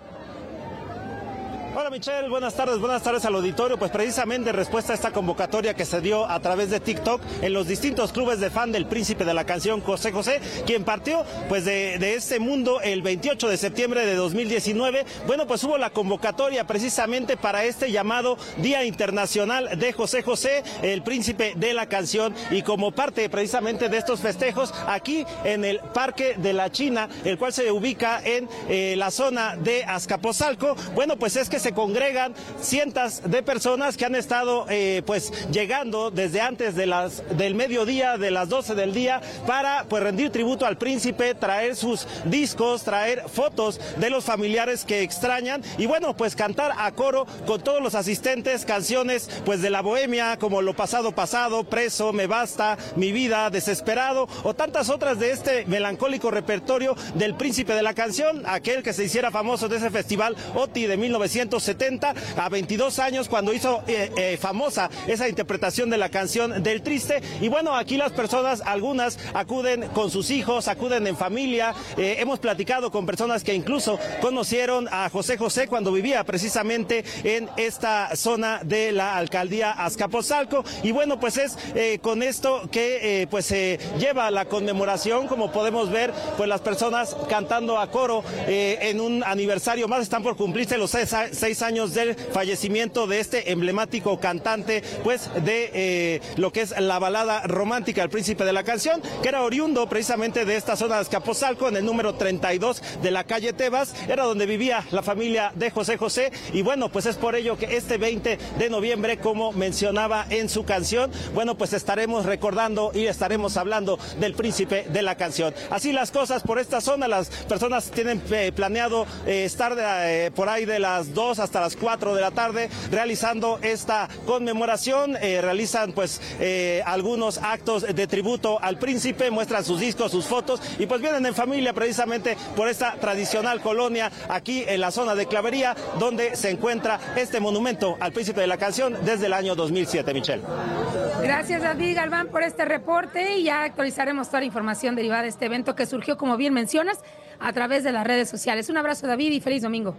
Hola Michelle, buenas tardes, buenas tardes al auditorio. Pues precisamente en respuesta a esta convocatoria que se dio a través de TikTok en los distintos clubes de fan del príncipe de la canción José José, quien partió pues de, de este mundo el veintiocho de septiembre de dos mil diecinueve, bueno pues hubo la convocatoria precisamente para este llamado Día Internacional de José José, el príncipe de la canción, y como parte precisamente de estos festejos aquí en el Parque de la China, el cual se ubica en eh, la zona de Azcapotzalco, bueno pues es que se congregan cientos de personas que han estado eh, pues llegando desde antes de las del mediodía, de las doce del día, para pues rendir tributo al príncipe, traer sus discos, traer fotos de los familiares que extrañan y bueno pues cantar a coro con todos los asistentes canciones pues de la bohemia como Lo pasado pasado, Preso, Me basta, Mi vida, Desesperado o tantas otras de este melancólico repertorio del príncipe de la canción, aquel que se hiciera famoso de ese festival O T I de mil novecientos setenta, a veintidós años, cuando hizo eh, eh, famosa esa interpretación de la canción del Triste. Y bueno, aquí las personas, algunas acuden con sus hijos, acuden en familia. Eh, hemos platicado con personas que incluso conocieron a José José cuando vivía precisamente en esta zona de la alcaldía Azcapotzalco. Y bueno, pues es eh, con esto que eh, pues se eh, lleva la conmemoración, como podemos ver, pues las personas cantando a coro eh, en un aniversario más. Están por cumplirse los seis seis años del fallecimiento de este emblemático cantante, pues de eh, lo que es la balada romántica El príncipe de la canción, que era oriundo precisamente de esta zona de Azcapotzalco, en el número treinta y dos de la calle Tebas, era donde vivía la familia de José José, y bueno, pues es por ello que este veinte de noviembre, como mencionaba en su canción, bueno, pues estaremos recordando y estaremos hablando del príncipe de la canción. Así las cosas por esta zona, las personas tienen eh, planeado eh, estar eh, por ahí de las dos hasta las cuatro de la tarde realizando esta conmemoración, eh, realizan pues eh, algunos actos de tributo al príncipe, muestran sus discos, sus fotos y pues vienen en familia precisamente por esta tradicional colonia aquí en la zona de Clavería, donde se encuentra este monumento al príncipe de la canción desde el año dos mil siete, Michelle. Gracias, David Galván, por este reporte y ya actualizaremos toda la información derivada de este evento que surgió, como bien mencionas, a través de las redes sociales. Un abrazo, David, y feliz domingo.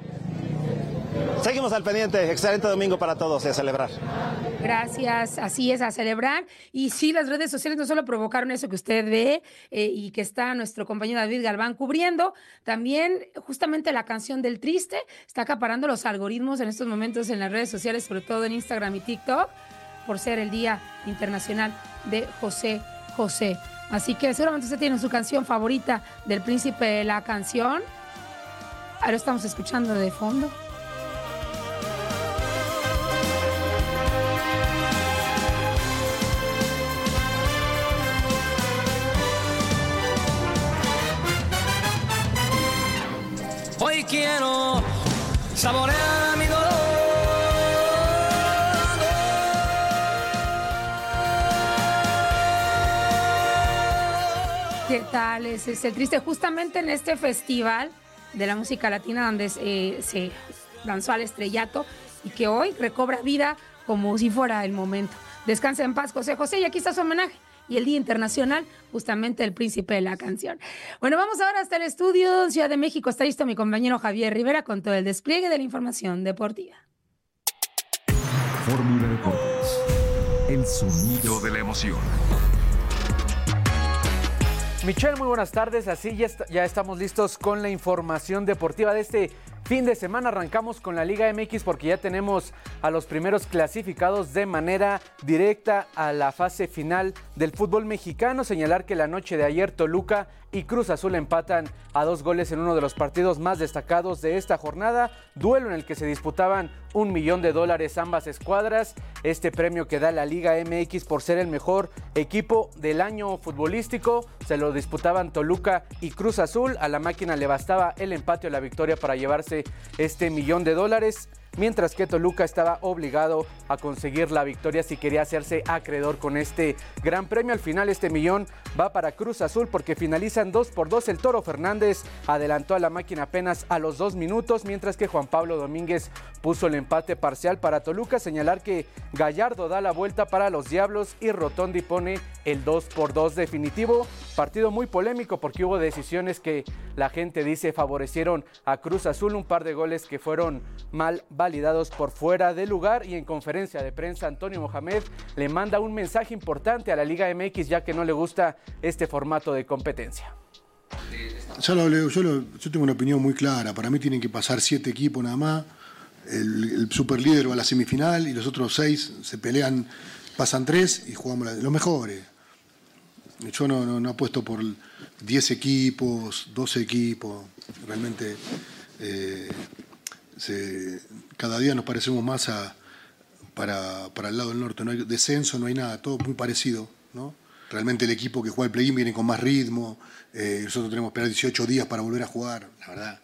Seguimos al pendiente. Excelente domingo para todos y a celebrar. Gracias, así es, a celebrar. Y sí, las redes sociales no solo provocaron eso que usted ve eh, y que está nuestro compañero David Galván cubriendo, también justamente la canción del Triste está acaparando los algoritmos en estos momentos en las redes sociales, sobre todo en Instagram y TikTok, por ser el Día Internacional de José José. Así que seguramente usted tiene su canción favorita del príncipe de la canción. Ahora estamos escuchando de fondo. Hoy quiero saborear mi dolor. ¿Qué tal? Es, es el Triste. Justamente en este festival de la música latina, donde eh, se lanzó al estrellato y que hoy recobra vida como si fuera el momento. Descansa en paz, José José, y aquí está su homenaje. Y el Día Internacional, justamente el príncipe de la canción. Bueno, vamos ahora hasta el estudio en Ciudad de México. Está listo mi compañero Javier Rivera con todo el despliegue de la información deportiva. Fórmula Deportes, el sonido de la emoción. Michelle, muy buenas tardes. Así ya, est- ya estamos listos con la información deportiva de este fin de semana. Arrancamos con la Liga M X porque ya tenemos a los primeros clasificados de manera directa a la fase final del fútbol mexicano. Señalar que la noche de ayer Toluca y Cruz Azul empatan a dos goles en uno de los partidos más destacados de esta jornada, duelo en el que se disputaban un millón de dólares ambas escuadras, este premio que da la Liga M X por ser el mejor equipo del año futbolístico, se lo disputaban Toluca y Cruz Azul, a la máquina le bastaba el empate o la victoria para llevarse este millón de dólares, mientras que Toluca estaba obligado a conseguir la victoria si quería hacerse acreedor con este gran premio. Al final este millón va para Cruz Azul porque finalizan dos por dos. El Toro Fernández adelantó a la máquina apenas a los dos minutos, mientras que Juan Pablo Domínguez puso el empate parcial para Toluca. Señalar que Gallardo da la vuelta para los Diablos y Rotondi pone el dos por dos definitivo. Partido muy polémico porque hubo decisiones que la gente dice favorecieron a Cruz Azul, un par de goles que fueron mal validados por fuera de lugar, y en conferencia de prensa Antonio Mohamed le manda un mensaje importante a la Liga M X ya que no le gusta este formato de competencia. Ya lo hablé, yo, lo, yo tengo una opinión muy clara. Para mí tienen que pasar siete equipos nada más. El, el superlíder va a la semifinal y los otros seis se pelean, pasan tres y jugamos la, los mejores. Yo no, no, no apuesto por diez equipos, doce equipos. Realmente eh, se, cada día nos parecemos más a, para, para el lado del norte. No hay descenso, no hay nada, todo muy parecido, ¿no? Realmente el equipo que juega el play-in viene con más ritmo. Eh, nosotros tenemos que esperar dieciocho días para volver a jugar. La verdad,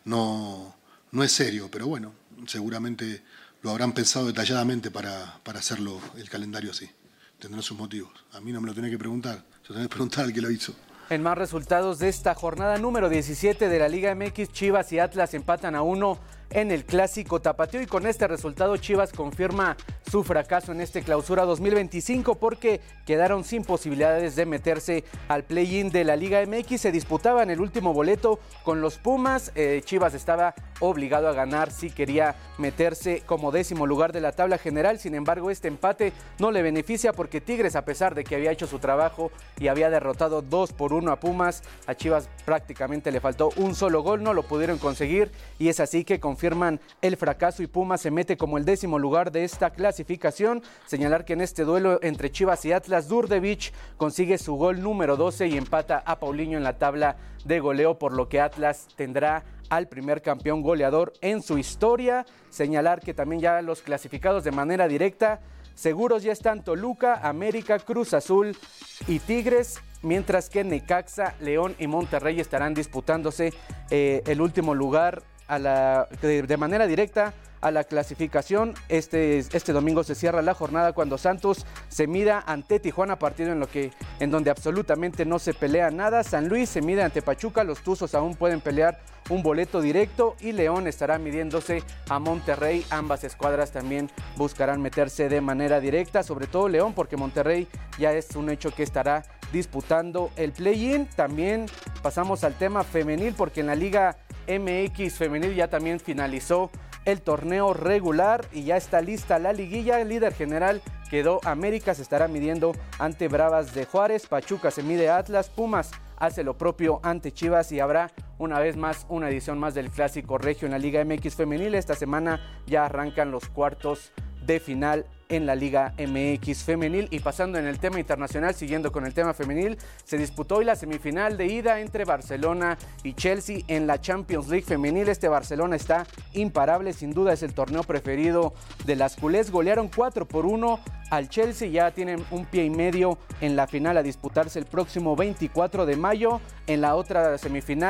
no, no es serio, pero bueno, seguramente lo habrán pensado detalladamente para, para hacerlo el calendario así. Tendrán sus motivos. A mí no me lo tenés que preguntar, yo tenés que preguntar al que lo hizo. En más resultados de esta jornada número diecisiete de la Liga M X, Chivas y Atlas empatan a uno en el Clásico Tapatío, y con este resultado Chivas confirma su fracaso en este clausura dos mil veinticinco porque quedaron sin posibilidades de meterse al play-in de la Liga M X. Se disputaban el último boleto con los Pumas. eh, Chivas estaba obligado a ganar si quería meterse como décimo lugar de la tabla general. Sin embargo, este empate no le beneficia porque Tigres, a pesar de que había hecho su trabajo y había derrotado dos por uno a Pumas, a Chivas prácticamente le faltó un solo gol, no lo pudieron conseguir, y es así que confirman el fracaso y Pumas se mete como el décimo lugar de esta clasificación. Señalar que en este duelo entre Chivas y Atlas, Durdevich consigue su gol número doce y empata a Paulinho en la tabla de goleo, por lo que Atlas tendrá al primer campeón goleador en su historia. Señalar que también ya los clasificados de manera directa seguros ya están Toluca, América, Cruz Azul y Tigres, mientras que Necaxa, León y Monterrey estarán disputándose eh, el último lugar a la, de, de manera directa a la clasificación. Este, este domingo se cierra la jornada cuando Santos se mida ante Tijuana, partido en lo que en donde absolutamente no se pelea nada. San Luis se mide ante Pachuca, los Tuzos aún pueden pelear un boleto directo, y León estará midiéndose a Monterrey. Ambas escuadras también buscarán meterse de manera directa, sobre todo León porque Monterrey ya es un hecho que estará disputando el play-in. También pasamos al tema femenil porque en la Liga M X femenil ya también finalizó el torneo regular y ya está lista la liguilla. El líder general quedó América, se estará midiendo ante Bravas de Juárez, Pachuca se mide a Atlas, Pumas hace lo propio ante Chivas, y habrá una vez más una edición más del Clásico Regio en la Liga M X femenil. Esta semana ya arrancan los cuartos de final en la Liga M X femenil. Y pasando en el tema internacional, siguiendo con el tema femenil, se disputó hoy la semifinal de ida entre Barcelona y Chelsea en la Champions League femenil. Este Barcelona está imparable, sin duda es el torneo preferido de las culés. Golearon cuatro por uno al Chelsea, ya tienen un pie y medio en la final a disputarse el próximo veinticuatro de mayo. En la otra semifinal,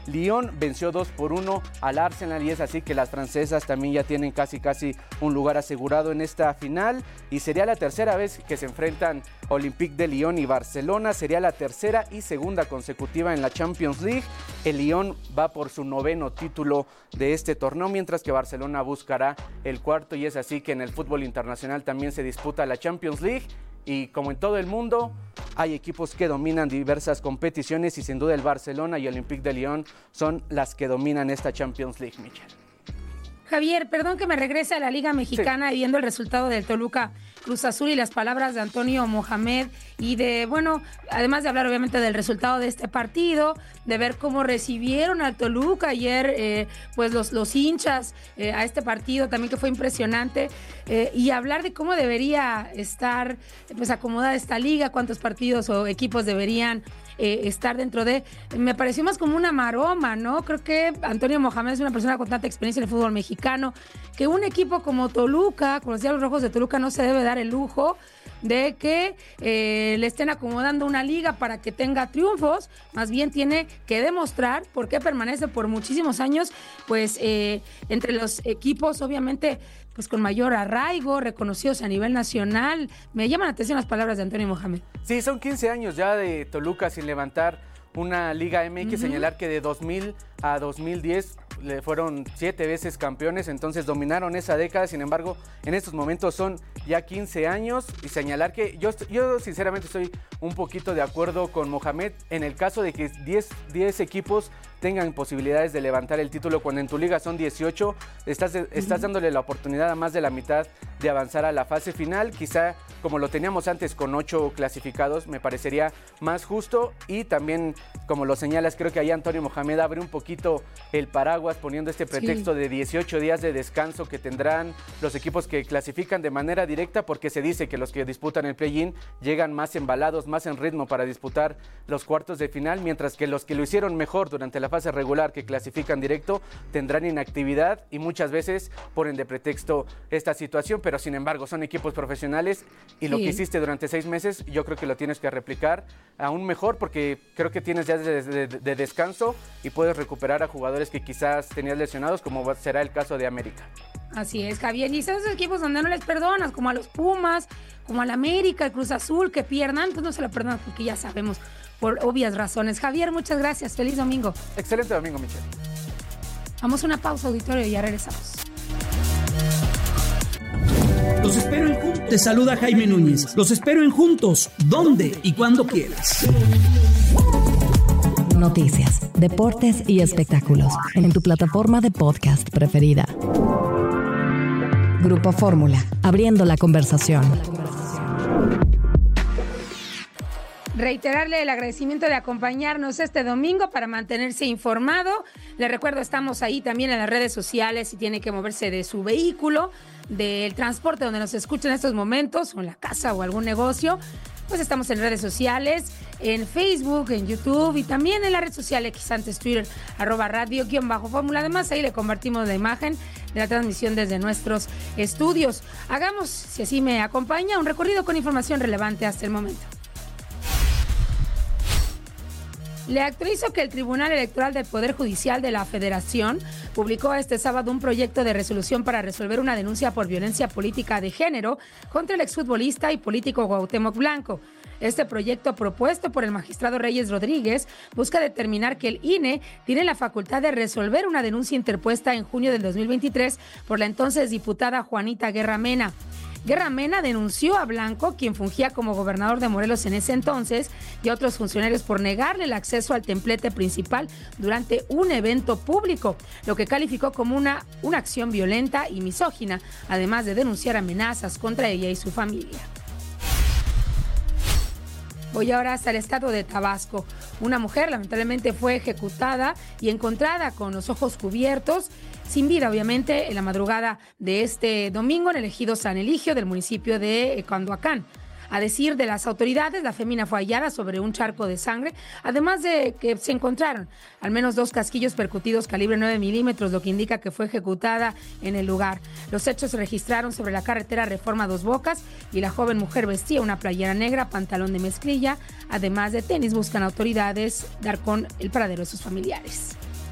Lyon venció dos por uno al Arsenal y es así que las francesas también ya tienen casi casi un lugar asegurado en esta final y sería la tercera vez que se enfrentan Olympique de Lyon y Barcelona, sería la tercera y segunda consecutiva en la Champions League. El Lyon va por su noveno título de este torneo, mientras que Barcelona buscará el cuarto y es así que en el fútbol internacional también se disputa la Champions League. Y como en todo el mundo, hay equipos que dominan diversas competiciones y sin duda el Barcelona y Olympique de Lyon son las que dominan esta Champions League, Michelle. Javier, perdón que me regrese a la Liga Mexicana sí. y viendo el resultado del Toluca Cruz Azul y las palabras de Antonio Mohamed y de, bueno, además de hablar obviamente del resultado de este partido, de ver cómo recibieron al Toluca ayer, eh, pues los, los hinchas eh, a este partido también que fue impresionante, eh, y hablar de cómo debería estar pues acomodada esta liga, cuántos partidos o equipos deberían eh, estar dentro de, me pareció más como una maroma, ¿no? Creo que Antonio Mohamed es una persona con tanta experiencia en el fútbol mexicano, que un equipo como Toluca, con los Diablos Rojos de Toluca, no se debe dar el lujo de que eh, le estén acomodando una liga para que tenga triunfos, más bien tiene que demostrar por qué permanece por muchísimos años, pues eh, entre los equipos obviamente pues con mayor arraigo, reconocidos a nivel nacional. Me llaman la atención las palabras de Antonio Mohamed. Sí, son quince años ya de Toluca sin levantar una Liga M X, uh-huh. señalar que de dos mil a dos mil diez le fueron siete veces campeones, entonces dominaron esa década. Sin embargo, en estos momentos son ya quince años y señalar que yo, yo sinceramente estoy un poquito de acuerdo con Mohamed en el caso de que diez, diez equipos tengan posibilidades de levantar el título, cuando en tu liga son dieciocho, estás, estás dándole la oportunidad a más de la mitad de avanzar a la fase final. Quizá como lo teníamos antes con ocho clasificados, me parecería más justo, y también como lo señalas, creo que ahí Antonio Mohamed abre un poquito el paraguas poniendo este pretexto sí. de dieciocho días de descanso que tendrán los equipos que clasifican de manera directa, porque se dice que los que disputan el play-in llegan más embalados, más en ritmo para disputar los cuartos de final, mientras que los que lo hicieron mejor durante la fase regular, que clasifican directo, tendrán inactividad y muchas veces ponen de pretexto esta situación, pero sin embargo son equipos profesionales y lo sí. que hiciste durante seis meses yo creo que lo tienes que replicar aún mejor, porque creo que tienes ya de, de, de descanso y puedes recuperar a jugadores que quizás tenías lesionados, como será el caso de América. Así es, Javier, y esos equipos donde no les perdonas, como a los Pumas, como al América, el Cruz Azul, que pierdan, pues no se lo perdonan porque ya sabemos por obvias razones. Javier, muchas gracias, feliz domingo. Excelente domingo, Michelle. Vamos a una pausa, auditorio, y ya regresamos. Los espero en Juntos. Te saluda Jaime Núñez. Los espero en Juntos, donde y cuando quieras. Noticias, deportes y espectáculos en tu plataforma de podcast preferida. Grupo Fórmula, abriendo la conversación. Reiterarle el agradecimiento de acompañarnos este domingo para mantenerse informado. Le recuerdo, estamos ahí también en las redes sociales si tiene que moverse de su vehículo, del transporte donde nos escucha en estos momentos, o en la casa o algún negocio. Pues estamos en redes sociales, en Facebook, en YouTube y también en la red social X, antes Twitter, arroba radio, guión bajo fórmula. Además, ahí le compartimos la imagen de la transmisión desde nuestros estudios. Hagamos, si así me acompaña, un recorrido con información relevante hasta el momento. Le actualizo que el Tribunal Electoral del Poder Judicial de la Federación publicó este sábado un proyecto de resolución para resolver una denuncia por violencia política de género contra el exfutbolista y político Cuauhtémoc Blanco. Este proyecto, propuesto por el magistrado Reyes Rodríguez, busca determinar que el I N E tiene la facultad de resolver una denuncia interpuesta en junio del dos mil veintitrés por la entonces diputada Juanita Guerra Mena. Guerra Mena denunció a Blanco, quien fungía como gobernador de Morelos en ese entonces, y a otros funcionarios por negarle el acceso al templete principal durante un evento público, lo que calificó como una, una acción violenta y misógina, además de denunciar amenazas contra ella y su familia. Voy ahora hasta el estado de Tabasco. Una mujer lamentablemente fue ejecutada y encontrada con los ojos cubiertos, sin vida obviamente, en la madrugada de este domingo en el ejido San Eligio del municipio de Candoacán. A decir de las autoridades, la fémina fue hallada sobre un charco de sangre, además de que se encontraron al menos dos casquillos percutidos calibre nueve milímetros, lo que indica que fue ejecutada en el lugar. Los hechos se registraron sobre la carretera Reforma Dos Bocas y la joven mujer vestía una playera negra, pantalón de mezclilla, además de tenis. Buscan autoridades dar con el paradero de sus familiares.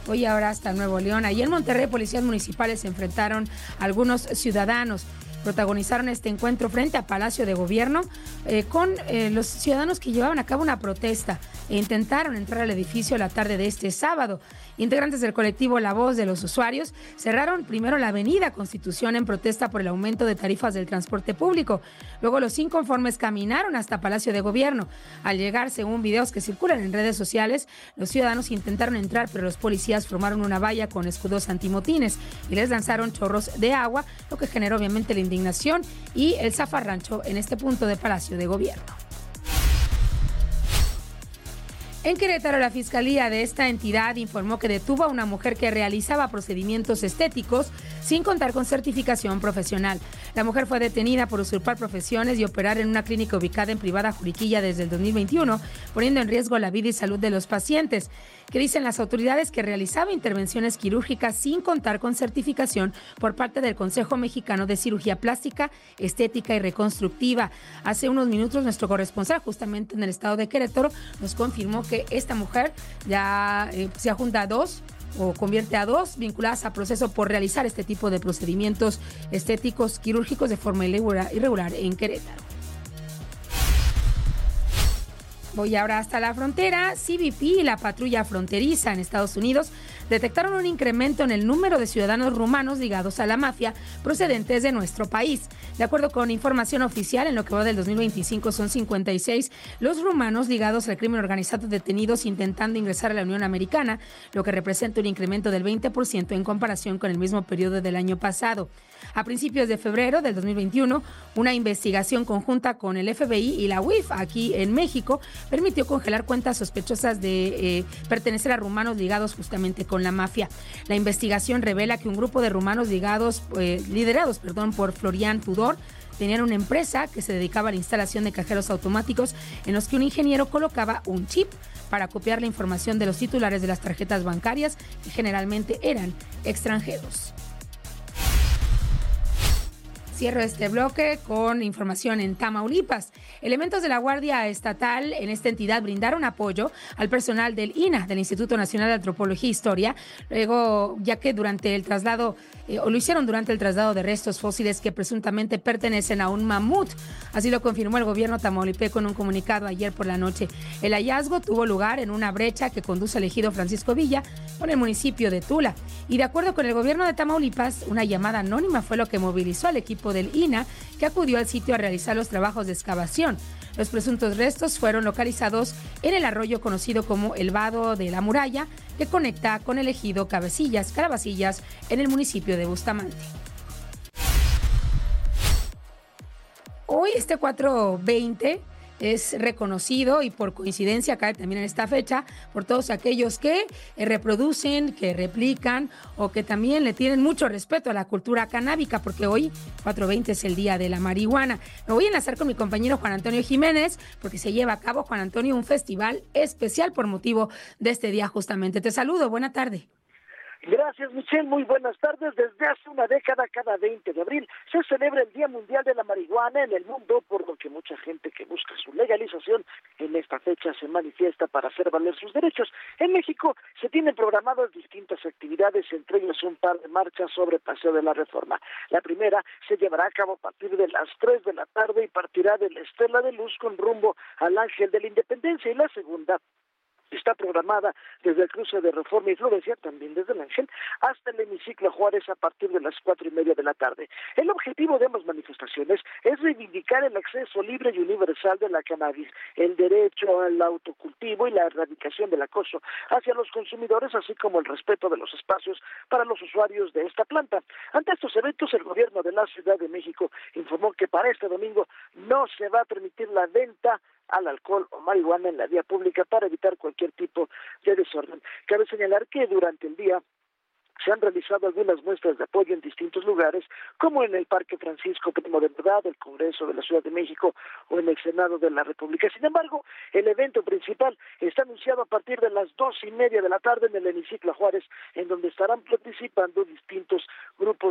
Voy ahora hasta Nuevo León. Allí en Monterrey, policías municipales se enfrentaron a algunos ciudadanos. Protagonizaron este encuentro frente a Palacio de Gobierno eh, con eh, los ciudadanos que llevaban a cabo una protesta e intentaron entrar al edificio la tarde de este sábado. Integrantes del colectivo La Voz de los Usuarios cerraron primero la avenida Constitución en protesta por el aumento de tarifas del transporte público. Luego los inconformes caminaron hasta Palacio de Gobierno. Al llegar, según videos que circulan en redes sociales, los ciudadanos intentaron entrar, pero los policías formaron una valla con escudos antimotines y les lanzaron chorros de agua, lo que generó obviamente la indignación y el zafarrancho en este punto de Palacio de Gobierno. En Querétaro, la Fiscalía de esta entidad informó que detuvo a una mujer que realizaba procedimientos estéticos sin contar con certificación profesional. La mujer fue detenida por usurpar profesiones y operar en una clínica ubicada en Privada Juriquilla desde el dos mil veintiuno, poniendo en riesgo la vida y salud de los pacientes. Que dicen las autoridades que realizaba intervenciones quirúrgicas sin contar con certificación por parte del Consejo Mexicano de Cirugía Plástica, Estética y Reconstructiva. Hace unos minutos nuestro corresponsal justamente en el estado de Querétaro nos confirmó que esta mujer ya eh, se adjunta a dos o convierte a dos vinculadas a proceso por realizar este tipo de procedimientos estéticos quirúrgicos de forma irregular, irregular en Querétaro. Voy ahora hasta la frontera. C B P y la patrulla fronteriza en Estados Unidos detectaron un incremento en el número de ciudadanos rumanos ligados a la mafia procedentes de nuestro país. De acuerdo con información oficial, en lo que va del dos mil veinticinco son cincuenta y seis los rumanos ligados al crimen organizado detenidos intentando ingresar a la Unión Americana, lo que representa un incremento del veinte por ciento en comparación con el mismo periodo del año pasado. A principios de febrero del dos mil veintiuno, una investigación conjunta con el F B I y la U I F aquí en México permitió congelar cuentas sospechosas de eh, pertenecer a rumanos ligados justamente con la mafia. La investigación revela que un grupo de rumanos ligados, eh, liderados perdón, por Florian Tudor, tenían una empresa que se dedicaba a la instalación de cajeros automáticos en los que un ingeniero colocaba un chip para copiar la información de los titulares de las tarjetas bancarias, que generalmente eran extranjeros. Cierro este bloque con información en Tamaulipas. Elementos de la Guardia Estatal en esta entidad brindaron apoyo al personal del I N A, del Instituto Nacional de Antropología e Historia, luego ya que durante el traslado, eh, o lo hicieron durante el traslado de restos fósiles que presuntamente pertenecen a un mamut. Así lo confirmó el gobierno tamaulipeco en un comunicado ayer por la noche. El hallazgo tuvo lugar en una brecha que conduce al ejido Francisco Villa con el municipio de Tula. Y de acuerdo con el gobierno de Tamaulipas, una llamada anónima fue lo que movilizó al equipo del I N A, que acudió al sitio a realizar los trabajos de excavación. Los presuntos restos fueron localizados en el arroyo conocido como el Vado de la Muralla, que conecta con el ejido Cabecillas, Calabacillas, en el municipio de Bustamante. Hoy, este cuatro veinte, es reconocido y por coincidencia cae también en esta fecha por todos aquellos que eh, reproducen, que replican o que también le tienen mucho respeto a la cultura canábica, porque hoy cuatro veinte es el día de la marihuana. Me voy a enlazar con mi compañero Juan Antonio Jiménez porque se lleva a cabo, Juan Antonio, un festival especial por motivo de este día justamente. Te saludo, buena tarde. Gracias, Michelle. Muy buenas tardes. Desde hace una década, cada veinte de abril, se celebra el Día Mundial de la Marihuana en el mundo, por lo que mucha gente que busca su legalización en esta fecha se manifiesta para hacer valer sus derechos. En México se tienen programadas distintas actividades, entre ellas un par de marchas sobre Paseo de la Reforma. La primera se llevará a cabo a partir de las tres de la tarde y partirá de la Estela de Luz con rumbo al Ángel de la Independencia, y la segunda está programada desde el cruce de Reforma y Florencia, también desde el Ángel, hasta el hemiciclo Juárez a partir de las cuatro y media de la tarde. El objetivo de ambas manifestaciones es reivindicar el acceso libre y universal de la cannabis, el derecho al autocultivo y la erradicación del acoso hacia los consumidores, así como el respeto de los espacios para los usuarios de esta planta. Ante estos eventos, el gobierno de la Ciudad de México informó que para este domingo no se va a permitir la venta al alcohol o marihuana en la vía pública para evitar cualquier tipo de desorden. Cabe señalar que durante el día se han realizado algunas muestras de apoyo en distintos lugares, como en el Parque Francisco Primo de Verdad, el Congreso de la Ciudad de México o en el Senado de la República. Sin embargo, el evento principal está anunciado a partir de las dos y media de la tarde en el hemiciclo Juárez, en donde estarán participando distintos grupos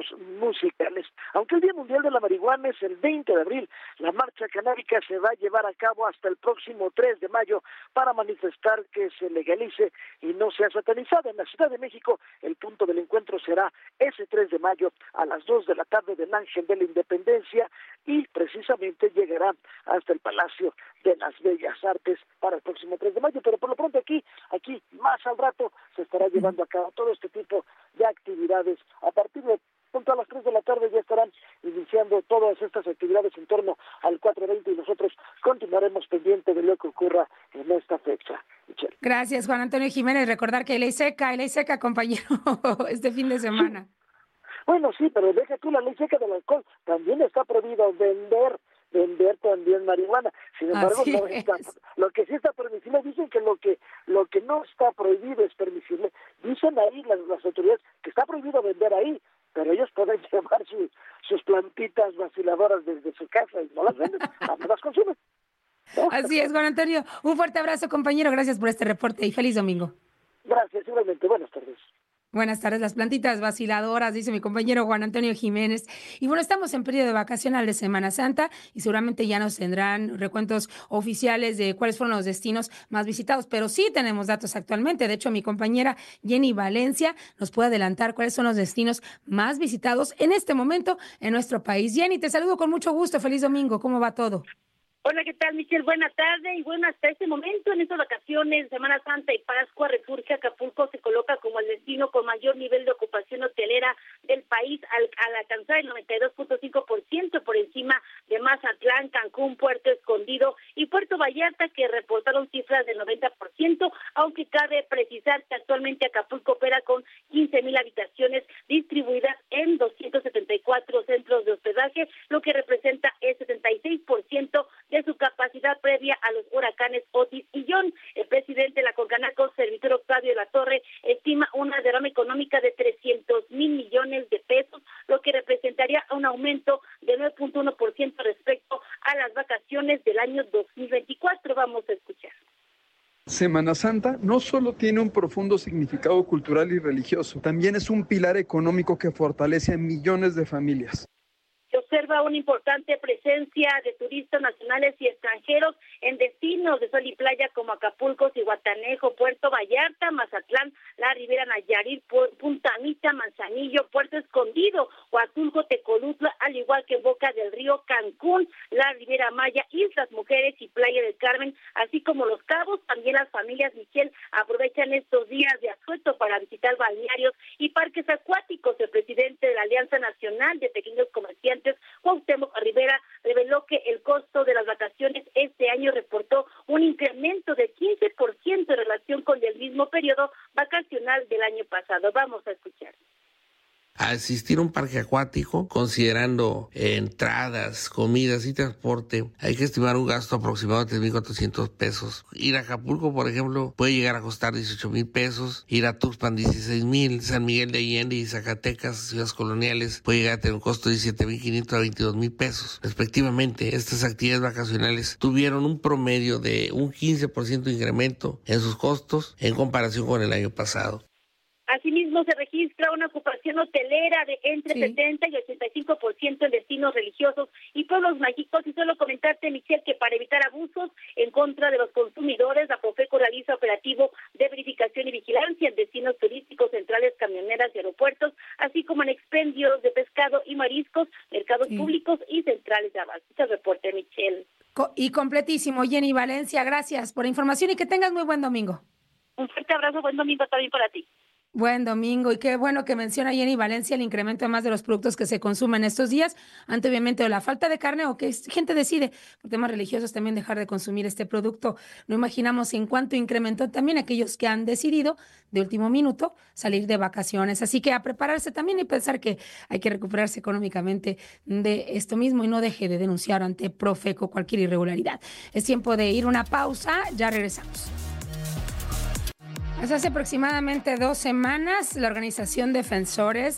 musicales. Aunque el Día Mundial de la Marihuana es el veinte de abril, la marcha canábica se va a llevar a cabo hasta el próximo tres de mayo para manifestar que se legalice y no sea satanizada. En la Ciudad de México, el punto del encuentro será ese tres de mayo a las dos de la tarde del Ángel de la Independencia y precisamente llegará hasta el Palacio de las Bellas Artes para el próximo tres de mayo. Pero por lo pronto aquí, aquí más al rato se estará llevando a cabo todo este tipo de actividades. A partir de punto a las tres de la tarde ya estarán iniciando todas estas actividades en torno al cuatro veinte y nosotros continuaremos pendiente de lo que ocurra en esta fecha. Michelle. Gracias, Juan Antonio Jiménez. Recordar que ley seca, ley seca, compañero, este fin de semana. Bueno, sí, pero deja tú la ley seca del alcohol. También está prohibido vender vender también marihuana. Sin embargo, no está, lo que sí está permisible, dicen que lo que lo que no está prohibido es permisible. Dicen ahí las, las autoridades que está prohibido vender ahí, pero ellos pueden llevar su, sus plantitas vaciladoras desde su casa y no las venden, no las consumen. ¿No? Así es, Juan Antonio. Un fuerte abrazo, compañero. Gracias por este reporte y feliz domingo. Gracias, igualmente. Buenas tardes. Buenas tardes, las plantitas vaciladoras, dice mi compañero Juan Antonio Jiménez. Y bueno, estamos en periodo de vacacional de Semana Santa y seguramente ya nos tendrán recuentos oficiales de cuáles fueron los destinos más visitados, pero sí tenemos datos actualmente. De hecho, mi compañera Jenny Valencia nos puede adelantar cuáles son los destinos más visitados en este momento en nuestro país. Jenny, te saludo con mucho gusto. Feliz domingo. ¿Cómo va todo? Hola, ¿qué tal, Michelle? Buenas tardes y bueno, hasta este momento, en estas vacaciones, Semana Santa y Pascua, Resurge Acapulco se coloca como el destino con mayor nivel de ocupación hotelera del país al, al alcanzar el noventa y dos punto cinco por ciento por encima de Mazatlán, Cancún, Puerto Escondido y Puerto Vallarta, que reportaron cifras del noventa por ciento, aunque cabe precisar que actualmente Acapulco opera con quince mil habitaciones distribuidas en doscientos setenta y cuatro centros de hospedaje, lo que representa el setenta y seis por ciento de su capacidad previa a los huracanes Otis y John. El presidente de la Concanaco, Servidor Octavio de la Torre, estima una derrama económica de trescientos mil millones de pesos, lo que representaría un aumento de nueve punto uno por ciento respecto a las vacaciones del año dos mil veinticuatro. Vamos a escuchar. Semana Santa no solo tiene un profundo significado cultural y religioso, también es un pilar económico que fortalece a millones de familias. Se observa una importante presencia de turistas nacionales y extranjeros en destinos de sol y playa como Acapulco, Zihuatanejo, Puerto Vallarta, Mazatlán, la Ribera Nayarit, Punta Mita, Manzanillo, Puerto Escondido, Huatulco, Tecolutla, al igual que Boca del Río, Cancún, la Ribera Maya, Islas Mujeres y Playa del Carmen, así como Los Cabos. También las familias, Michelle, aprovechan estos días de asueto para visitar balnearios y parques acuáticos. El presidente de la Alianza Nacional de Pequeños Comerciantes, Cuauhtémoc Rivera, reveló que el costo de las vacaciones este año reportó un incremento de quince por ciento en relación con el mismo periodo vacacional del año pasado. Vamos a escuchar. Asistir a un parque acuático, considerando entradas, comidas y transporte, hay que estimar un gasto aproximado de tres mil cuatrocientos pesos. Ir a Acapulco, por ejemplo, puede llegar a costar dieciocho mil pesos. Ir a Tuxpan, dieciséis mil. San Miguel de Allende y Zacatecas, ciudades coloniales, puede llegar a tener un costo de diecisiete mil quinientos a veintidós mil pesos. Respectivamente, estas actividades vacacionales tuvieron un promedio de un quince por ciento de incremento en sus costos en comparación con el año pasado. Asimismo, se registra una ocupación hotelera de entre sí. setenta y ochenta y cinco por ciento en destinos religiosos y pueblos mágicos. Y solo comentarte, Michelle, que para evitar abusos en contra de los consumidores, la Profeco realiza operativo de verificación y vigilancia en destinos turísticos, centrales camioneras y aeropuertos, así como en expendios de pescado y mariscos, mercados sí. públicos y centrales de abasto. Este reporte, Michelle. Co- y completísimo, Jenny Valencia. Gracias por la información y que tengas muy buen domingo. Un fuerte abrazo, buen domingo también para ti. Buen domingo, y qué bueno que menciona Jenny Valencia el incremento más de los productos que se consumen estos días, ante obviamente de la falta de carne o que gente decide por temas religiosos también dejar de consumir este producto. No imaginamos en cuánto incrementó también aquellos que han decidido de último minuto salir de vacaciones. Así que a prepararse también y pensar que hay que recuperarse económicamente de esto mismo y no deje de denunciar ante Profeco cualquier irregularidad. Es tiempo de ir a una pausa, ya regresamos. Pues hace aproximadamente dos semanas, la organización Defensores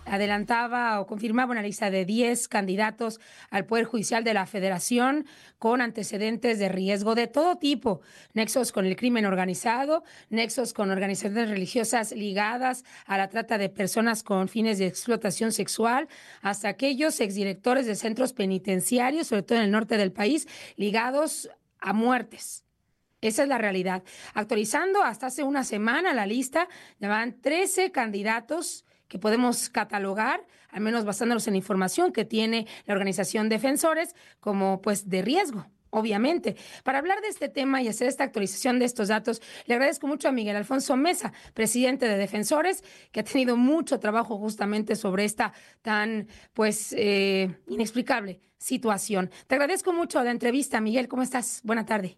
adelantaba o confirmaba una lista de diez candidatos al Poder Judicial de la Federación con antecedentes de riesgo de todo tipo, nexos con el crimen organizado, nexos con organizaciones religiosas ligadas a la trata de personas con fines de explotación sexual, hasta aquellos exdirectores de centros penitenciarios, sobre todo en el norte del país, ligados a muertes. Esa es la realidad. Actualizando hasta hace una semana la lista, llevaban trece candidatos que podemos catalogar, al menos basándonos en la información que tiene la organización Defensores, como pues de riesgo, obviamente. Para hablar de este tema y hacer esta actualización de estos datos, le agradezco mucho a Miguel Alfonso Mesa, presidente de Defensores, que ha tenido mucho trabajo justamente sobre esta tan pues eh, inexplicable situación. Te agradezco mucho la entrevista, Miguel. ¿Cómo estás? Buena tarde.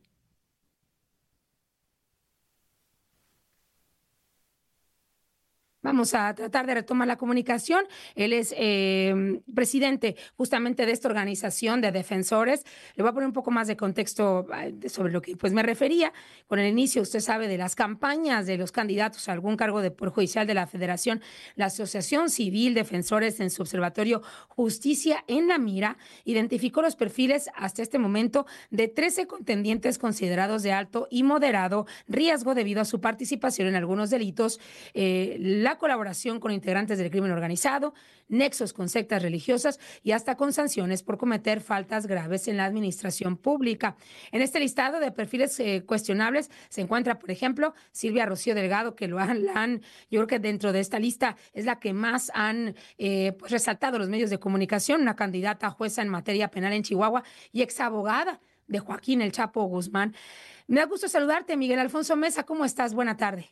Vamos a tratar de retomar la comunicación. Él es eh, presidente justamente de esta organización de defensores. Le voy a poner un poco más de contexto sobre lo que pues me refería. Con el inicio, usted sabe, de las campañas de los candidatos a algún cargo de Poder Judicial de la Federación, la Asociación Civil Defensores en su observatorio Justicia en la Mira identificó los perfiles hasta este momento de trece contendientes considerados de alto y moderado riesgo debido a su participación en algunos delitos, eh, la colaboración con integrantes del crimen organizado, nexos con sectas religiosas y hasta con sanciones por cometer faltas graves en la administración pública. En este listado de perfiles eh, cuestionables se encuentra, por ejemplo, Silvia Rocío Delgado, que lo han, la han, yo creo que dentro de esta lista es la que más han eh, pues resaltado los medios de comunicación, una candidata a jueza en materia penal en Chihuahua y exabogada de Joaquín El Chapo Guzmán. Me da gusto saludarte, Miguel Alfonso Mesa. ¿Cómo estás? Buena tarde.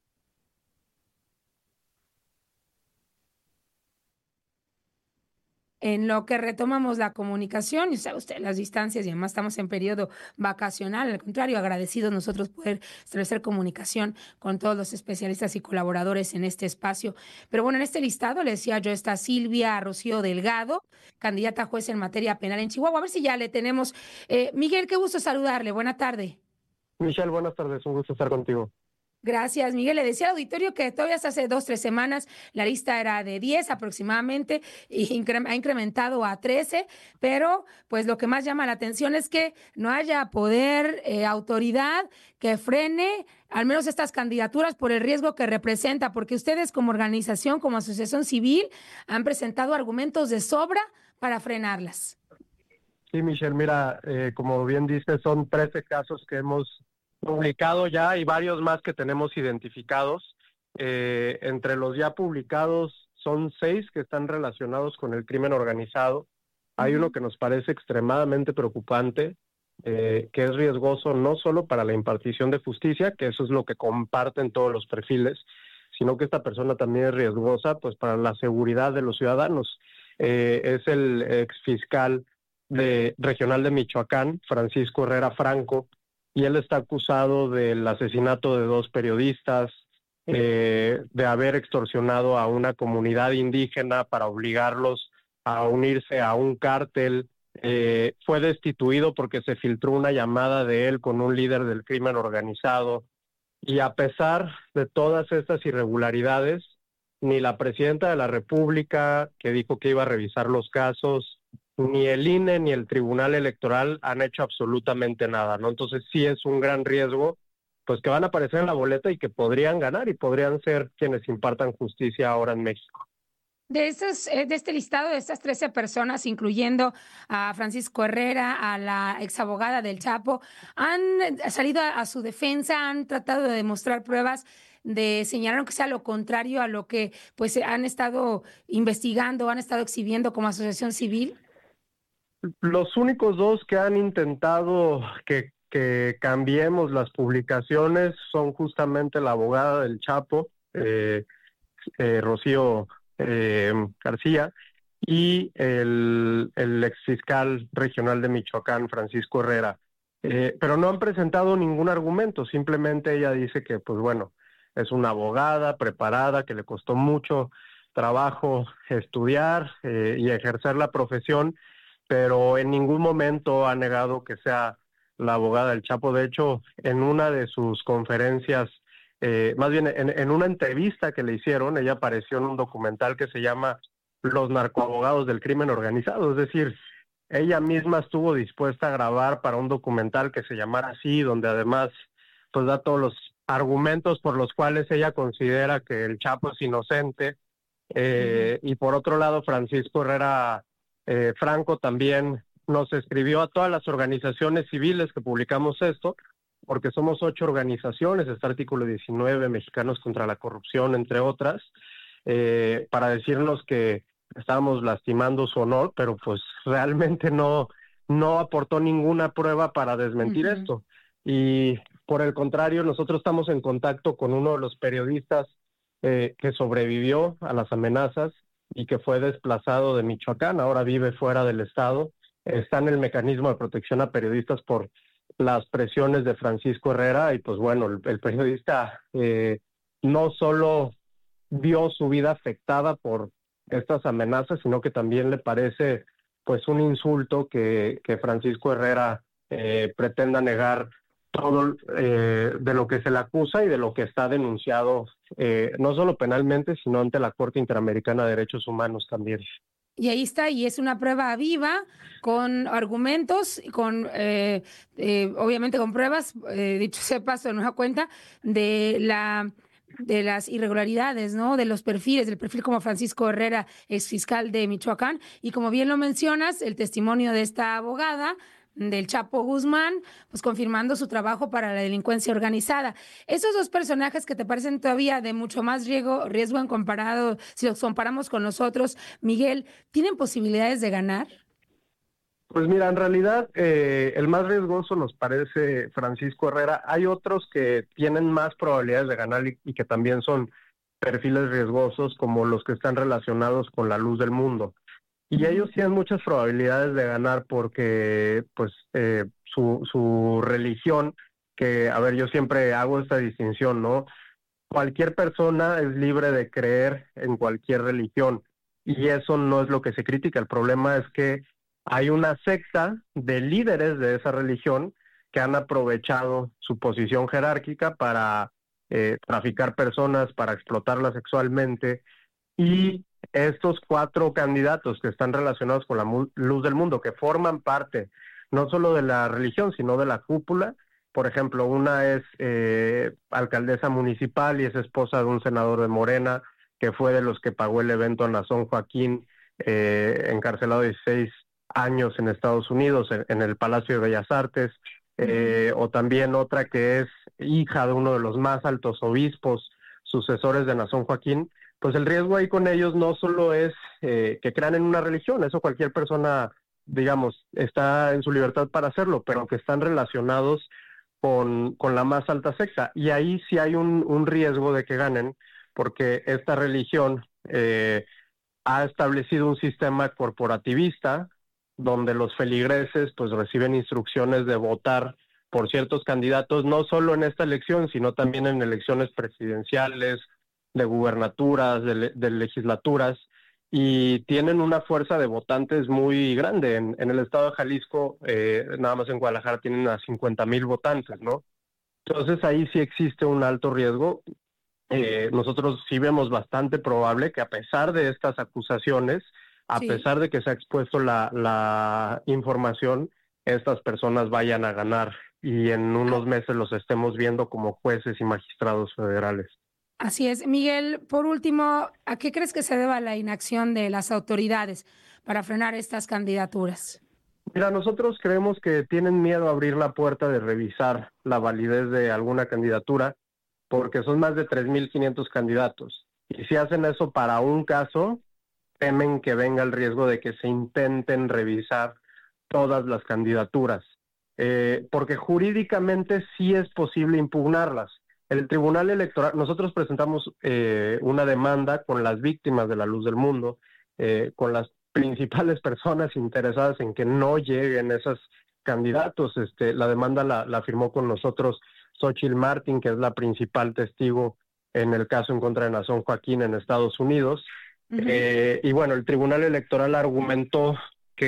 En lo que retomamos la comunicación, y sabe usted las distancias y además estamos en periodo vacacional, al contrario, agradecidos nosotros poder establecer comunicación con todos los especialistas y colaboradores en este espacio. Pero bueno, en este listado, le decía yo, está Silvia Rocío Delgado, candidata a juez en materia penal en Chihuahua. A ver si ya le tenemos. Eh, Miguel, qué gusto saludarle. Buena tarde. Michelle, buenas tardes. Un gusto estar contigo. Gracias, Miguel. Le decía al auditorio que todavía hasta hace dos, tres semanas la lista era de diez aproximadamente y incre- ha incrementado a trece, pero pues lo que más llama la atención es que no haya poder, eh, autoridad que frene al menos estas candidaturas por el riesgo que representa, porque ustedes como organización, como asociación civil, han presentado argumentos de sobra para frenarlas. Sí, Michelle, mira, eh, como bien dices, son trece casos que hemos publicado ya y varios más que tenemos identificados. Eh, entre los ya publicados son seis que están relacionados con el crimen organizado. Hay uno que nos parece extremadamente preocupante, eh, que es riesgoso no solo para la impartición de justicia, que eso es lo que comparten todos los perfiles, sino que esta persona también es riesgosa pues para la seguridad de los ciudadanos. Eh, es el exfiscal de, regional de Michoacán, Francisco Herrera Franco, y él está acusado del asesinato de dos periodistas, eh, de haber extorsionado a una comunidad indígena para obligarlos a unirse a un cártel. Eh, fue destituido porque se filtró una llamada de él con un líder del crimen organizado. Y a pesar de todas estas irregularidades, ni la presidenta de la República, que dijo que iba a revisar los casos, ni el I N E ni el Tribunal Electoral han hecho absolutamente nada, ¿no? Entonces sí es un gran riesgo, pues que van a aparecer en la boleta y que podrían ganar y podrían ser quienes impartan justicia ahora en México. De, estos, de este listado de estas trece personas, incluyendo a Francisco Herrera, a la exabogada del Chapo, han salido a, a su defensa, han tratado de demostrar pruebas de señalar que sea lo contrario a lo que pues han estado investigando, han estado exhibiendo como asociación civil. Los únicos dos que han intentado que, que cambiemos las publicaciones son justamente la abogada del Chapo, eh, eh, Rocío eh, García, y el, el exfiscal regional de Michoacán, Francisco Herrera. Eh, pero no han presentado ningún argumento, simplemente ella dice que, pues bueno, es una abogada preparada, que le costó mucho trabajo estudiar eh, y ejercer la profesión, pero en ningún momento ha negado que sea la abogada del Chapo. De hecho, en una de sus conferencias eh, más bien en, en una entrevista que le hicieron, ella apareció en un documental que se llama Los narcoabogados del crimen organizado, es decir, ella misma estuvo dispuesta a grabar para un documental que se llamara así, donde además pues da todos los argumentos por los cuales ella considera que el Chapo es inocente. Eh, uh-huh. Y por otro lado, Francisco Herrera eh, Franco también nos escribió a todas las organizaciones civiles que publicamos esto, porque somos ocho organizaciones, está Artículo diecinueve, Mexicanos contra la Corrupción, entre otras, eh, para decirnos que estábamos lastimando su honor, pero pues realmente no, no aportó ninguna prueba para desmentir uh-huh. esto. Y por el contrario, nosotros estamos en contacto con uno de los periodistas eh, que sobrevivió a las amenazas y que fue desplazado de Michoacán, ahora vive fuera del estado, está en el mecanismo de protección a periodistas por las presiones de Francisco Herrera, y pues bueno, el, el periodista eh, no solo vio su vida afectada por estas amenazas, sino que también le parece pues un insulto que, que Francisco Herrera eh, pretenda negar todo eh, de lo que se le acusa y de lo que está denunciado, eh, no solo penalmente, sino ante la Corte Interamericana de Derechos Humanos también. Y ahí está, y es una prueba viva, con argumentos, con eh, eh, obviamente con pruebas, eh, dicho sea paso, de nueva cuenta, de la de las irregularidades, ¿no? De los perfiles, del perfil como Francisco Herrera, ex fiscal de Michoacán, y como bien lo mencionas, el testimonio de esta abogada, del Chapo Guzmán, pues confirmando su trabajo para la delincuencia organizada. Esos dos personajes que te parecen todavía de mucho más riesgo, riesgo en comparado, si los comparamos con nosotros, Miguel, ¿tienen posibilidades de ganar? Pues mira, en realidad eh, el más riesgoso nos parece Francisco Herrera. Hay otros que tienen más probabilidades de ganar y, y que también son perfiles riesgosos, como los que están relacionados con la luz del mundo. Y ellos tienen muchas probabilidades de ganar porque pues eh, su, su religión, que a ver, yo siempre hago esta distinción, ¿no? Cualquier persona es libre de creer en cualquier religión y eso no es lo que se critica. El problema es que hay una secta de líderes de esa religión que han aprovechado su posición jerárquica para eh, traficar personas, para explotarlas sexualmente, y estos cuatro candidatos que están relacionados con la mu- luz del mundo, que forman parte no solo de la religión, sino de la cúpula. Por ejemplo, una es eh, alcaldesa municipal y es esposa de un senador de Morena, que fue de los que pagó el evento en Nazón Joaquín, eh, encarcelado dieciséis años en Estados Unidos, en, en el Palacio de Bellas Artes, eh, o también otra que es hija de uno de los más altos obispos, sucesores de Nazón Joaquín. Pues el riesgo ahí con ellos no solo es eh, que crean en una religión, eso cualquier persona, digamos, está en su libertad para hacerlo, pero que están relacionados con, con la más alta secta. Y ahí sí hay un, un riesgo de que ganen, porque esta religión eh, ha establecido un sistema corporativista donde los feligreses pues reciben instrucciones de votar por ciertos candidatos, no solo en esta elección, sino también en elecciones presidenciales, de gubernaturas, de, de legislaturas, y tienen una fuerza de votantes muy grande. En, en el estado de Jalisco, eh, nada más en Guadalajara, tienen a cincuenta mil votantes, ¿no? Entonces ahí sí existe un alto riesgo. Eh, nosotros sí vemos bastante probable que a pesar de estas acusaciones, a sí. pesar de que se ha expuesto la, la información, estas personas vayan a ganar y en unos meses los estemos viendo como jueces y magistrados federales. Así es. Miguel, por último, ¿a qué crees que se deba la inacción de las autoridades para frenar estas candidaturas? Mira, nosotros creemos que tienen miedo a abrir la puerta de revisar la validez de alguna candidatura, porque son más de tres mil quinientos candidatos. Y si hacen eso para un caso, temen que venga el riesgo de que se intenten revisar todas las candidaturas, eh, porque jurídicamente sí es posible impugnarlas. El Tribunal Electoral, nosotros presentamos eh, una demanda con las víctimas de la luz del mundo, eh, con las principales personas interesadas en que no lleguen esos candidatos. Este, la demanda la, la firmó con nosotros Xochitl Martin, que es la principal testigo en el caso en contra de Nazón Joaquín en Estados Unidos. Uh-huh. Eh, y bueno, el Tribunal Electoral argumentó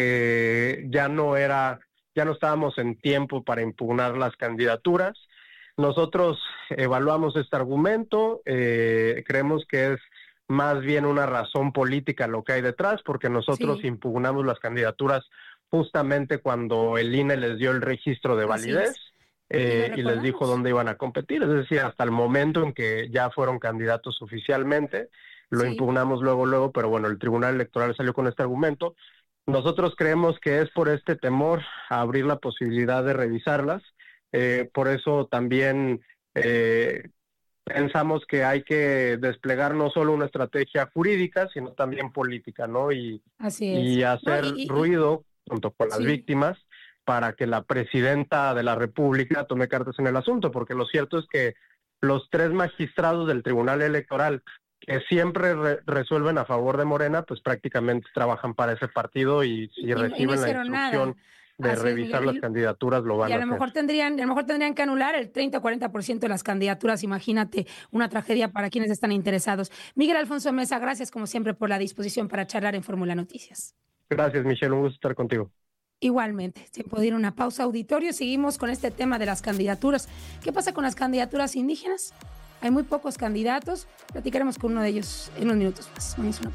que ya no era, ya no estábamos en tiempo para impugnar las candidaturas. nosotros evaluamos este argumento, eh, creemos que es más bien una razón política lo que hay detrás, porque nosotros sí. impugnamos las candidaturas justamente cuando el I N E les dio el registro de validez eh, y les dijo dónde iban a competir, es decir, hasta el momento en que ya fueron candidatos oficialmente, lo sí. impugnamos luego, luego, pero bueno, el Tribunal Electoral salió con este argumento. Nosotros creemos que es por este temor a abrir la posibilidad de revisarlas, eh, por eso también eh, pensamos que hay que desplegar no solo una estrategia jurídica, sino también política, ¿no? Y, Así es. y hacer no, y, y, ruido junto con las sí. víctimas para que la presidenta de la República tome cartas en el asunto, porque lo cierto es que los tres magistrados del Tribunal Electoral que siempre re resuelven a favor de Morena, pues prácticamente trabajan para ese partido y si y, reciben y no la instrucción nada. de Así revisar es, las candidaturas lo van y a, a lo hacer. Mejor tendrían, a lo mejor tendrían que anular el treinta o cuarenta por ciento de las candidaturas, imagínate, una tragedia para quienes están interesados. Miguel Alfonso Mesa, gracias como siempre por la disposición para charlar en Fórmula Noticias. Gracias, Michelle, un gusto estar contigo. Igualmente, tiempo de ir a una pausa, auditorio, seguimos con este tema de las candidaturas. ¿Qué pasa con las candidaturas indígenas? Hay muy pocos candidatos. Platicaremos con uno de ellos en unos minutos más. Vamos a una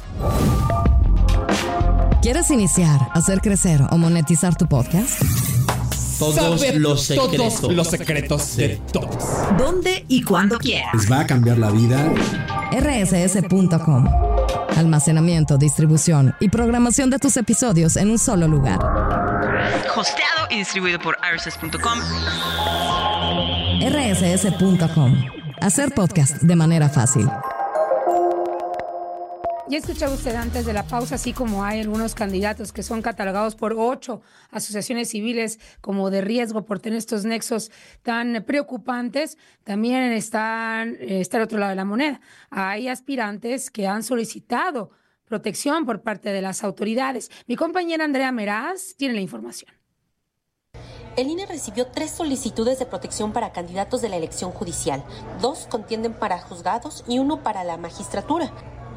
pausa. ¿Quieres iniciar, hacer crecer o monetizar tu podcast? Todos Saber los secretos. Todos los secretos de todos. ¿Dónde y cuándo quieras? ¿Les va a cambiar la vida? R S S punto com. Almacenamiento, distribución y programación de tus episodios en un solo lugar. Hosteado y distribuido por R S S punto com. R S S punto com. Hacer podcast de manera fácil. Ya escuchaba usted antes de la pausa, así como hay algunos candidatos que son catalogados por ocho asociaciones civiles como de riesgo por tener estos nexos tan preocupantes, también están, está el otro lado de la moneda. Hay aspirantes que han solicitado protección por parte de las autoridades. Mi compañera Andrea Meraz tiene la información. El I N E recibió tres solicitudes de protección para candidatos de la elección judicial. Dos contienden para juzgados y uno para la magistratura.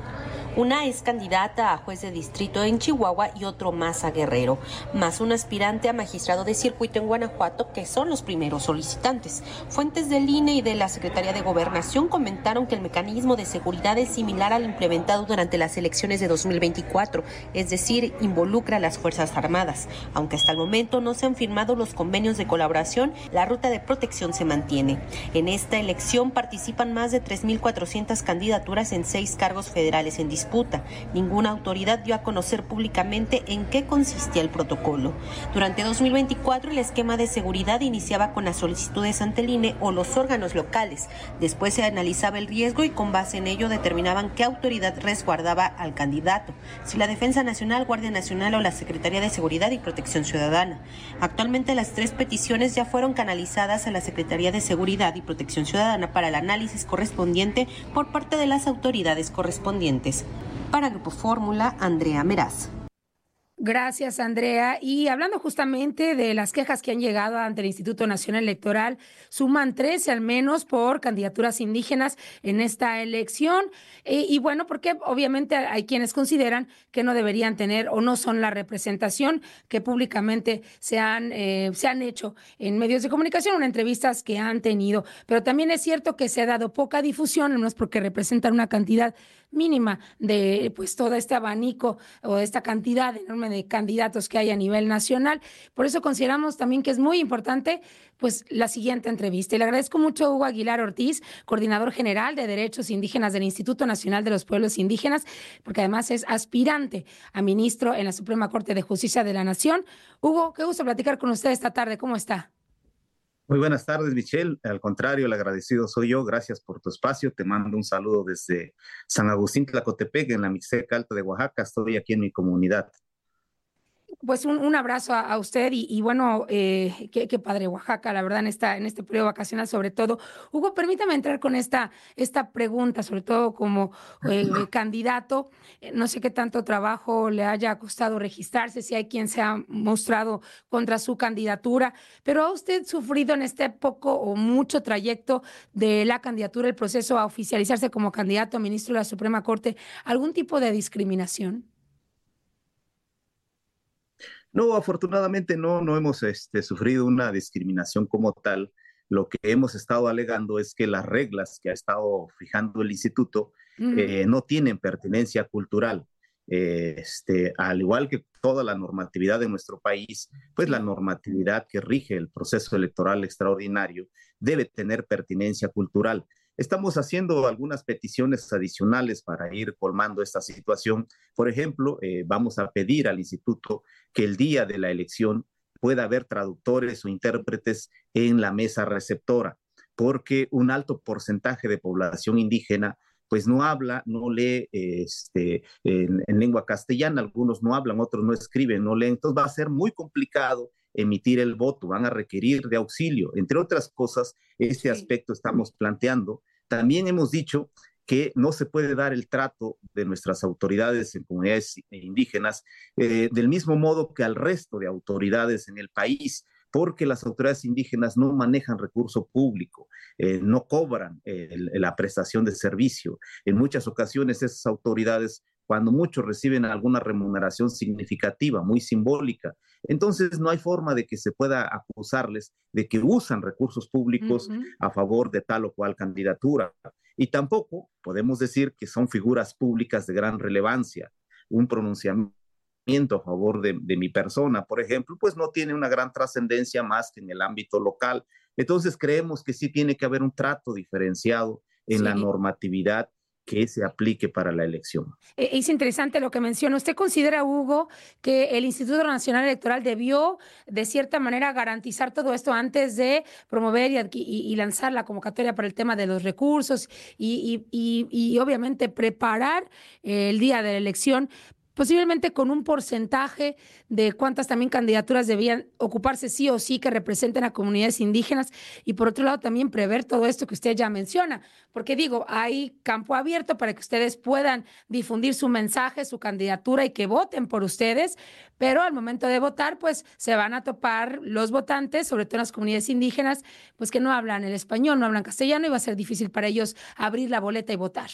Una es candidata a juez de distrito en Chihuahua y otro más a Guerrero, más un aspirante a magistrado de circuito en Guanajuato, que son los primeros solicitantes. Fuentes del I N E y de la Secretaría de Gobernación comentaron que el mecanismo de seguridad es similar al implementado durante las elecciones de dos mil veinticuatro, es decir, involucra a las Fuerzas Armadas. Aunque hasta el momento no se han firmado los convenios de colaboración, la ruta de protección se mantiene. En esta elección participan más de tres mil cuatrocientas candidaturas en seis cargos federales en disputa. Disputa. Ninguna autoridad dio a conocer públicamente en qué consistía el protocolo. Durante dos mil veinticuatro, el esquema de seguridad iniciaba con las solicitudes ante el I N E o los órganos locales. Después se analizaba el riesgo y con base en ello determinaban qué autoridad resguardaba al candidato, si la Defensa Nacional, Guardia Nacional o la Secretaría de Seguridad y Protección Ciudadana. Actualmente las tres peticiones ya fueron canalizadas a la Secretaría de Seguridad y Protección Ciudadana para el análisis correspondiente por parte de las autoridades correspondientes. Para Grupo Fórmula, Andrea Meraz. Gracias, Andrea. Y hablando justamente de las quejas que han llegado ante el Instituto Nacional Electoral, suman trece al menos por candidaturas indígenas en esta elección. Eh, y bueno, porque obviamente hay quienes consideran que no deberían tener o no son la representación que públicamente se han, eh, se han hecho en medios de comunicación o en entrevistas que han tenido. Pero también es cierto que se ha dado poca difusión, no es porque representan una cantidad mínima de pues todo este abanico o esta cantidad enorme de candidatos que hay a nivel nacional. Por eso consideramos también que es muy importante pues la siguiente entrevista. Y le agradezco mucho a Hugo Aguilar Ortiz, coordinador general de Derechos Indígenas del Instituto Nacional de los Pueblos Indígenas, porque además es aspirante a ministro en la Suprema Corte de Justicia de la Nación. Hugo, qué gusto platicar con usted esta tarde. ¿Cómo está? Muy buenas tardes, Michelle. Al contrario, el agradecido soy yo. Gracias por tu espacio. Te mando un saludo desde San Agustín, Tlacotepec, en la Mixteca Alta de Oaxaca. Estoy aquí en mi comunidad. Pues un, un abrazo a, a usted y, y bueno, eh, qué, qué padre Oaxaca, la verdad, en, esta, en este periodo vacacional sobre todo. Hugo, permítame entrar con esta, esta pregunta, sobre todo como eh, candidato. Eh, no sé qué tanto trabajo le haya costado registrarse, si hay quien se ha mostrado contra su candidatura, pero ¿ha usted sufrido en este poco o mucho trayecto de la candidatura, el proceso a oficializarse como candidato a ministro de la Suprema Corte, algún tipo de discriminación? No, afortunadamente no, no hemos este, sufrido una discriminación como tal. lo que hemos estado alegando es que las reglas que ha estado fijando el instituto uh-huh. eh, no tienen pertinencia cultural. Eh, este, al igual que toda la normatividad de nuestro país, pues la normatividad que rige el proceso electoral extraordinario debe tener pertinencia cultural. Estamos haciendo algunas peticiones adicionales para ir colmando esta situación. Por ejemplo, eh, vamos a pedir al instituto que el día de la elección pueda haber traductores o intérpretes en la mesa receptora, porque un alto porcentaje de población indígena pues no habla, no lee este, en, en lengua castellana, algunos no hablan, otros no escriben, no leen, entonces va a ser muy complicado emitir el voto, van a requerir de auxilio. Entre otras cosas, este sí. aspecto estamos planteando. También hemos dicho que no se puede dar el trato de nuestras autoridades en comunidades indígenas eh, del mismo modo que al resto de autoridades en el país, porque las autoridades indígenas no manejan recurso público, eh, no cobran eh, la prestación de servicio. En muchas ocasiones esas autoridades, cuando muchos reciben alguna remuneración significativa, muy simbólica, entonces no hay forma de que se pueda acusarles de que usan recursos públicos uh-huh. a favor de tal o cual candidatura. Y tampoco podemos decir que son figuras públicas de gran relevancia. Un pronunciamiento a favor de, de mi persona, por ejemplo, pues no tiene una gran trascendencia más que en el ámbito local. Entonces creemos que sí tiene que haber un trato diferenciado en sí. la normatividad que se aplique para la elección. Es interesante lo que menciona. ¿Usted considera, Hugo, que el Instituto Nacional Electoral debió, de cierta manera, garantizar todo esto antes de promover y, y, y lanzar la convocatoria para el tema de los recursos y, y, y, y obviamente preparar eh, el día de la elección, posiblemente con un porcentaje de cuántas también candidaturas debían ocuparse sí o sí que representen a comunidades indígenas, y por otro lado también prever todo esto que usted ya menciona, porque digo, hay campo abierto para que ustedes puedan difundir su mensaje, su candidatura y que voten por ustedes, pero al momento de votar pues se van a topar los votantes, sobre todo en las comunidades indígenas, pues que no hablan el español, no hablan castellano, y va a ser difícil para ellos abrir la boleta y votar.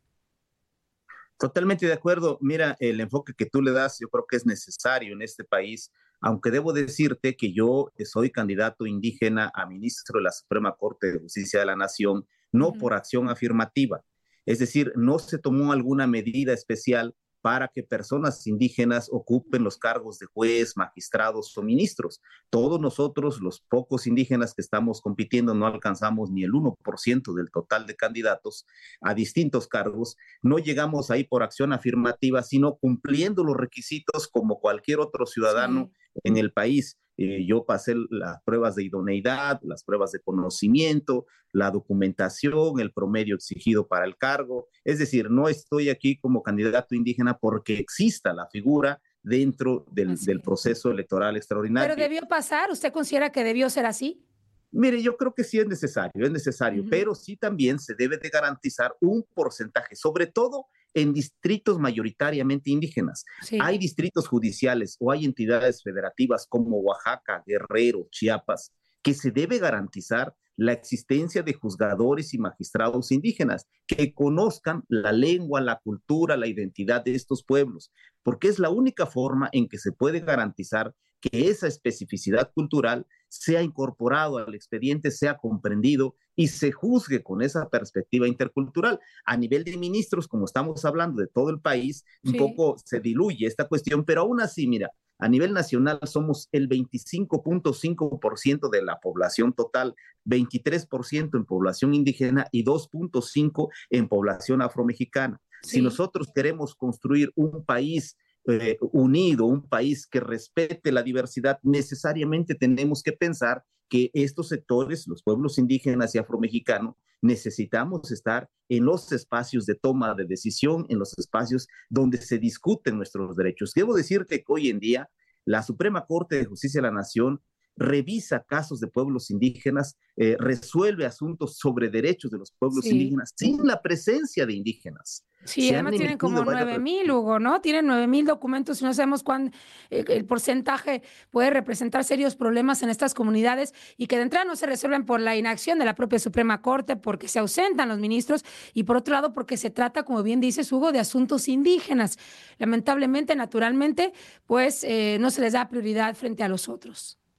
Totalmente de acuerdo. Mira, el enfoque que tú le das yo creo que es necesario en este país, aunque debo decirte que yo soy candidato indígena a ministro de la Suprema Corte de Justicia de la Nación, no uh-huh. por acción afirmativa. Es decir, no se tomó alguna medida especial para que personas indígenas ocupen los cargos de juez, magistrados o ministros. Todos nosotros, los pocos indígenas que estamos compitiendo, no alcanzamos ni el uno por ciento del total de candidatos a distintos cargos. No llegamos ahí por acción afirmativa, sino cumpliendo los requisitos como cualquier otro ciudadano sí. en el país. Eh, yo pasé las pruebas de idoneidad, las pruebas de conocimiento, la documentación, el promedio exigido para el cargo. Es decir, no estoy aquí como candidato indígena porque exista la figura dentro del, del proceso electoral extraordinario. ¿Pero debió pasar? ¿Usted considera que debió ser así? Mire, yo creo que sí es necesario, es necesario, uh-huh. pero sí también se debe de garantizar un porcentaje, sobre todo en distritos mayoritariamente indígenas. Sí. Hay distritos judiciales o hay entidades federativas como Oaxaca, Guerrero, Chiapas, que se debe garantizar la existencia de juzgadores y magistrados indígenas que conozcan la lengua, la cultura, la identidad de estos pueblos, porque es la única forma en que se puede garantizar que esa especificidad cultural sea incorporado al expediente, sea comprendido y se juzgue con esa perspectiva intercultural. A nivel de ministros, como estamos hablando de todo el país, sí. un poco se diluye esta cuestión, pero aún así, mira, a nivel nacional somos el veinticinco punto cinco por ciento de la población total, veintitrés por ciento en población indígena y dos punto cinco por ciento en población afromexicana. Sí. Si nosotros queremos construir un país Eh, unido, un país que respete la diversidad, necesariamente tenemos que pensar que estos sectores, los pueblos indígenas y afromexicanos, necesitamos estar en los espacios de toma de decisión, en los espacios donde se discuten nuestros derechos. Debo decirte que hoy en día la Suprema Corte de Justicia de la Nación revisa casos de pueblos indígenas, eh, resuelve asuntos sobre derechos de los pueblos sí. indígenas sin la presencia de indígenas. Sí, además tienen como nueve mil, Hugo, ¿no? Tienen nueve mil documentos y no sabemos cuán eh, el porcentaje puede representar serios problemas en estas comunidades y que de entrada no se resuelven por la inacción de la propia Suprema Corte, porque se ausentan los ministros y por otro lado porque se trata, como bien dices, Hugo, de asuntos indígenas. Lamentablemente, naturalmente, pues eh, no se les da prioridad frente a los otros.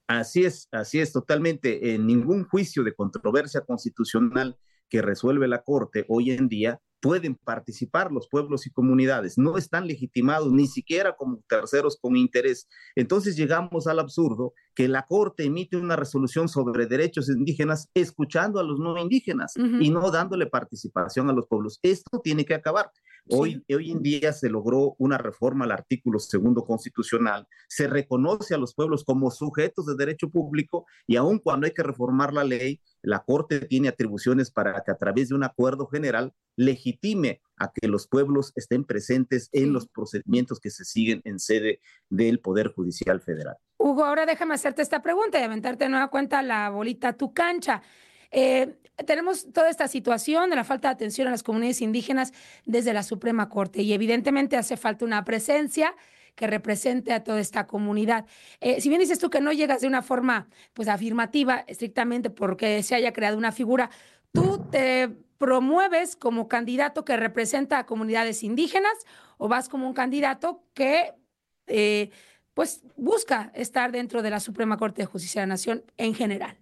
Así es, así es, totalmente. En ningún juicio de controversia constitucional que resuelve la Corte hoy en día pueden participar los pueblos y comunidades, no están legitimados ni siquiera como terceros con interés. Entonces llegamos al absurdo que la Corte emite una resolución sobre derechos indígenas escuchando a los no indígenas uh-huh. y no dándole participación a los pueblos. Esto tiene que acabar. Hoy, sí. hoy en día se logró una reforma al artículo segundo constitucional, se reconoce a los pueblos como sujetos de derecho público y aun cuando hay que reformar la ley, la Corte tiene atribuciones para que a través de un acuerdo general legitime a que los pueblos estén presentes en sí. los procedimientos que se siguen en sede del Poder Judicial Federal. Hugo, ahora déjame hacerte esta pregunta y aventarte de nueva cuenta la bolita a tu cancha. Eh, tenemos toda esta situación de la falta de atención a las comunidades indígenas desde la Suprema Corte y evidentemente hace falta una presencia que represente a toda esta comunidad. Eh, si bien dices tú que no llegas de una forma pues afirmativa, estrictamente porque se haya creado una figura, ¿tú te promueves como candidato que representa a comunidades indígenas o vas como un candidato que eh, pues busca estar dentro de la Suprema Corte de Justicia de la Nación en general?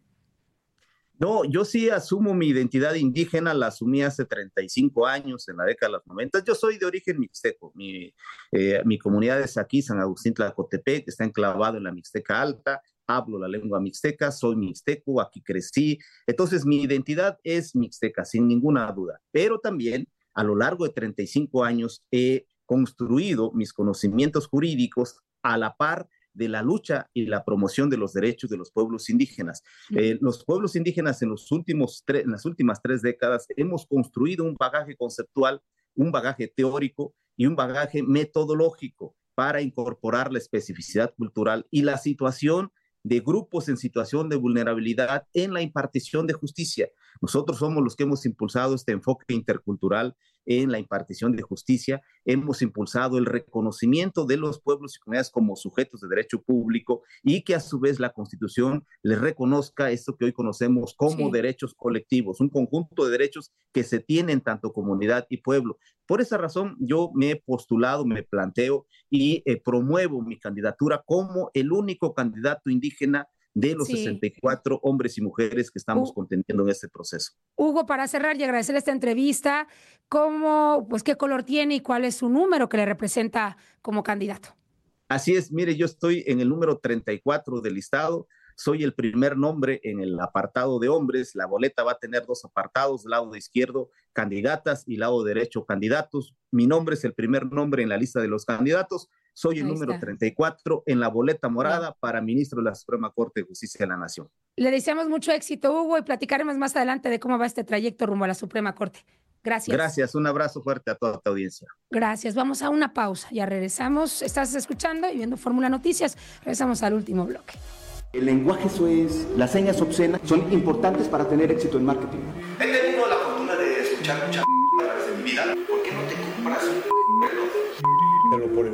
No, yo sí asumo mi identidad indígena, la asumí hace treinta y cinco años, en la década de los noventa. Yo soy de origen mixteco, mi, eh, mi comunidad es aquí, San Agustín Tlacotepec, está enclavado en la Mixteca Alta, hablo la lengua mixteca, soy mixteco, aquí crecí, entonces mi identidad es mixteca, sin ninguna duda, pero también a lo largo de treinta y cinco años he construido mis conocimientos jurídicos a la par de la lucha y la promoción de los derechos de los pueblos indígenas. Eh, los pueblos indígenas en, los últimos en las últimas tres décadas hemos construido un bagaje conceptual, un bagaje teórico y un bagaje metodológico para incorporar la especificidad cultural y la situación de grupos en situación de vulnerabilidad en la impartición de justicia. Nosotros somos los que hemos impulsado este enfoque intercultural en la impartición de justicia, hemos impulsado el reconocimiento de los pueblos y comunidades como sujetos de derecho público y que a su vez la Constitución les reconozca esto que hoy conocemos como sí. derechos colectivos, un conjunto de derechos que se tienen tanto comunidad y pueblo. Por esa razón yo me he postulado, me planteo y eh, promuevo mi candidatura como el único candidato indígena de los sí. sesenta y cuatro hombres y mujeres que estamos uh, contendiendo en este proceso. Hugo, para cerrar y agradecer esta entrevista, ¿cómo, pues, qué color tiene y cuál es su número que le representa como candidato? Así es, mire, yo estoy en el número treinta y cuatro del listado, soy el primer nombre en el apartado de hombres, la boleta va a tener dos apartados, lado izquierdo candidatas y lado derecho candidatos, mi nombre es el primer nombre en la lista de los candidatos, soy el Ahí número está. treinta y cuatro en la boleta morada no. para ministro de la Suprema Corte de Justicia de la Nación. Le deseamos mucho éxito, Hugo, y platicaremos más adelante de cómo va este trayecto rumbo a la Suprema Corte. Gracias. Gracias, un abrazo fuerte a toda tu audiencia. Gracias, vamos a una pausa, ya regresamos. Estás escuchando y viendo Fórmula Noticias, regresamos al último bloque. El lenguaje soez, las señas obscenas son importantes para tener éxito en marketing. He tenido la fortuna de escuchar mucha a través de mi vida. ¿Por qué no te compras un reloj? Pero por el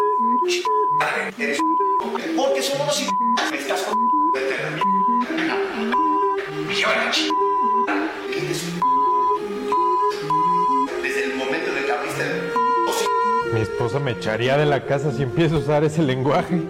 eres porque son unos me estás con y ahora desde el momento de que abriste el... Mi esposa me echaría de la casa si empiezo a usar ese lenguaje.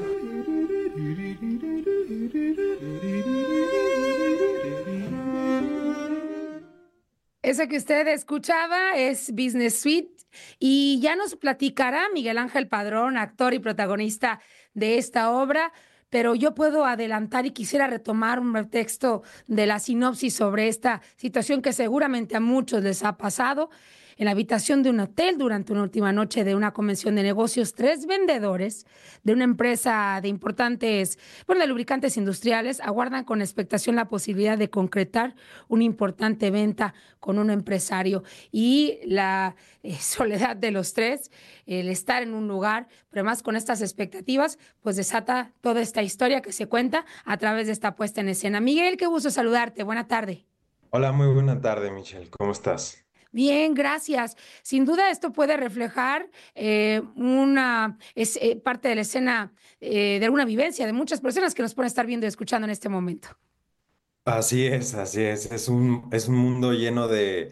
Esa que usted escuchaba es Business Suite y ya nos platicará Miguel Ángel Padrón, actor y protagonista de esta obra, pero yo puedo adelantar y quisiera retomar un texto de la sinopsis sobre esta situación que seguramente a muchos les ha pasado. En la habitación de un hotel durante una última noche de una convención de negocios, tres vendedores de una empresa de importantes, bueno, de lubricantes industriales aguardan con expectación la posibilidad de concretar una importante venta con un empresario. Y la eh, soledad de los tres, el estar en un lugar, pero más con estas expectativas, pues desata toda esta historia que se cuenta a través de esta puesta en escena. Miguel, qué gusto saludarte. Buena tarde. Hola, muy buena tarde, Michelle. ¿Cómo estás? Bien, gracias. Sin duda esto puede reflejar eh, una es, eh, parte de la escena eh, de alguna vivencia de muchas personas que nos pueden estar viendo y escuchando en este momento. Así es, así es. Es un, es un mundo lleno de,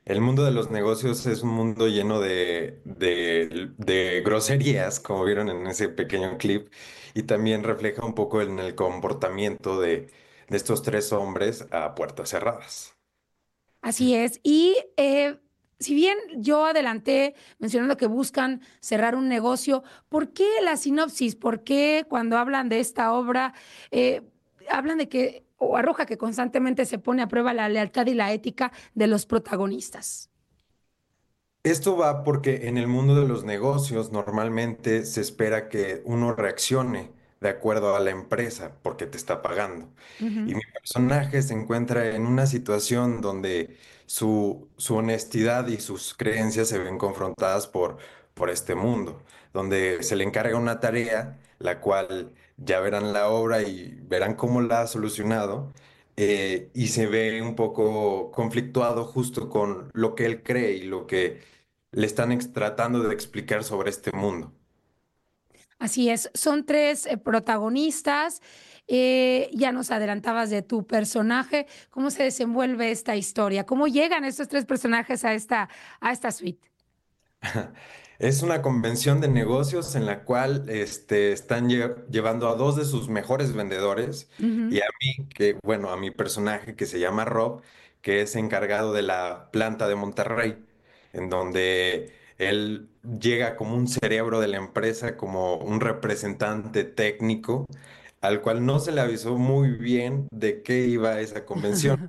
el mundo de los negocios es un mundo lleno de, de, de groserías, como vieron en ese pequeño clip, y también refleja un poco en el comportamiento de, de estos tres hombres a puertas cerradas. Así es. Y eh, si bien yo adelanté mencionando que buscan cerrar un negocio, ¿por qué la sinopsis? ¿Por qué cuando hablan de esta obra eh, hablan de que, o arroja que constantemente se pone a prueba la lealtad y la ética de los protagonistas? Esto va porque en el mundo de los negocios normalmente se espera que uno reaccione de acuerdo a la empresa porque te está pagando. Uh-huh. Y mi personaje se encuentra en una situación donde su, su honestidad y sus creencias se ven confrontadas por, por este mundo, donde se le encarga una tarea, la cual ya verán la obra y verán cómo la ha solucionado, eh, y se ve un poco conflictuado justo con lo que él cree y lo que le están ex- tratando de explicar sobre este mundo. Así es, son tres eh, protagonistas. Eh, ya nos adelantabas de tu personaje. ¿Cómo se desenvuelve esta historia? ¿Cómo llegan estos tres personajes a esta, a esta suite? Es una convención de negocios en la cual este, están lle- llevando a dos de sus mejores vendedores Uh-huh. y a mí, que bueno, a mi personaje que se llama Rob, que es encargado de la planta de Monterrey, en donde él llega como un cerebro de la empresa, como un representante técnico, al cual no se le avisó muy bien de qué iba esa convención.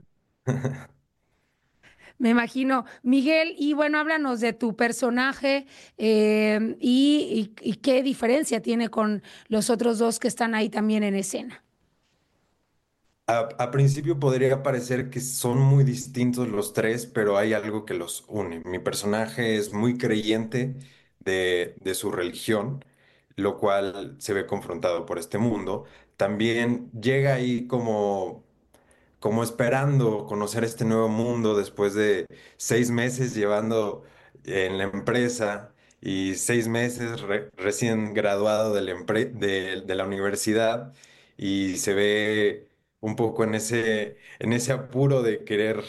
Me imagino. Miguel, y bueno, háblanos de tu personaje eh, y, y- y qué diferencia tiene con los otros dos que están ahí también en escena. A, a principio podría parecer que son muy distintos los tres, pero hay algo que los une. Mi personaje es muy creyente de, de su religión, lo cual se ve confrontado por este mundo. También llega ahí como, como esperando conocer este nuevo mundo después de seis meses llevando en la empresa y seis meses re- recién graduado de la, empre- de de la universidad y se ve un poco en ese, en ese apuro de querer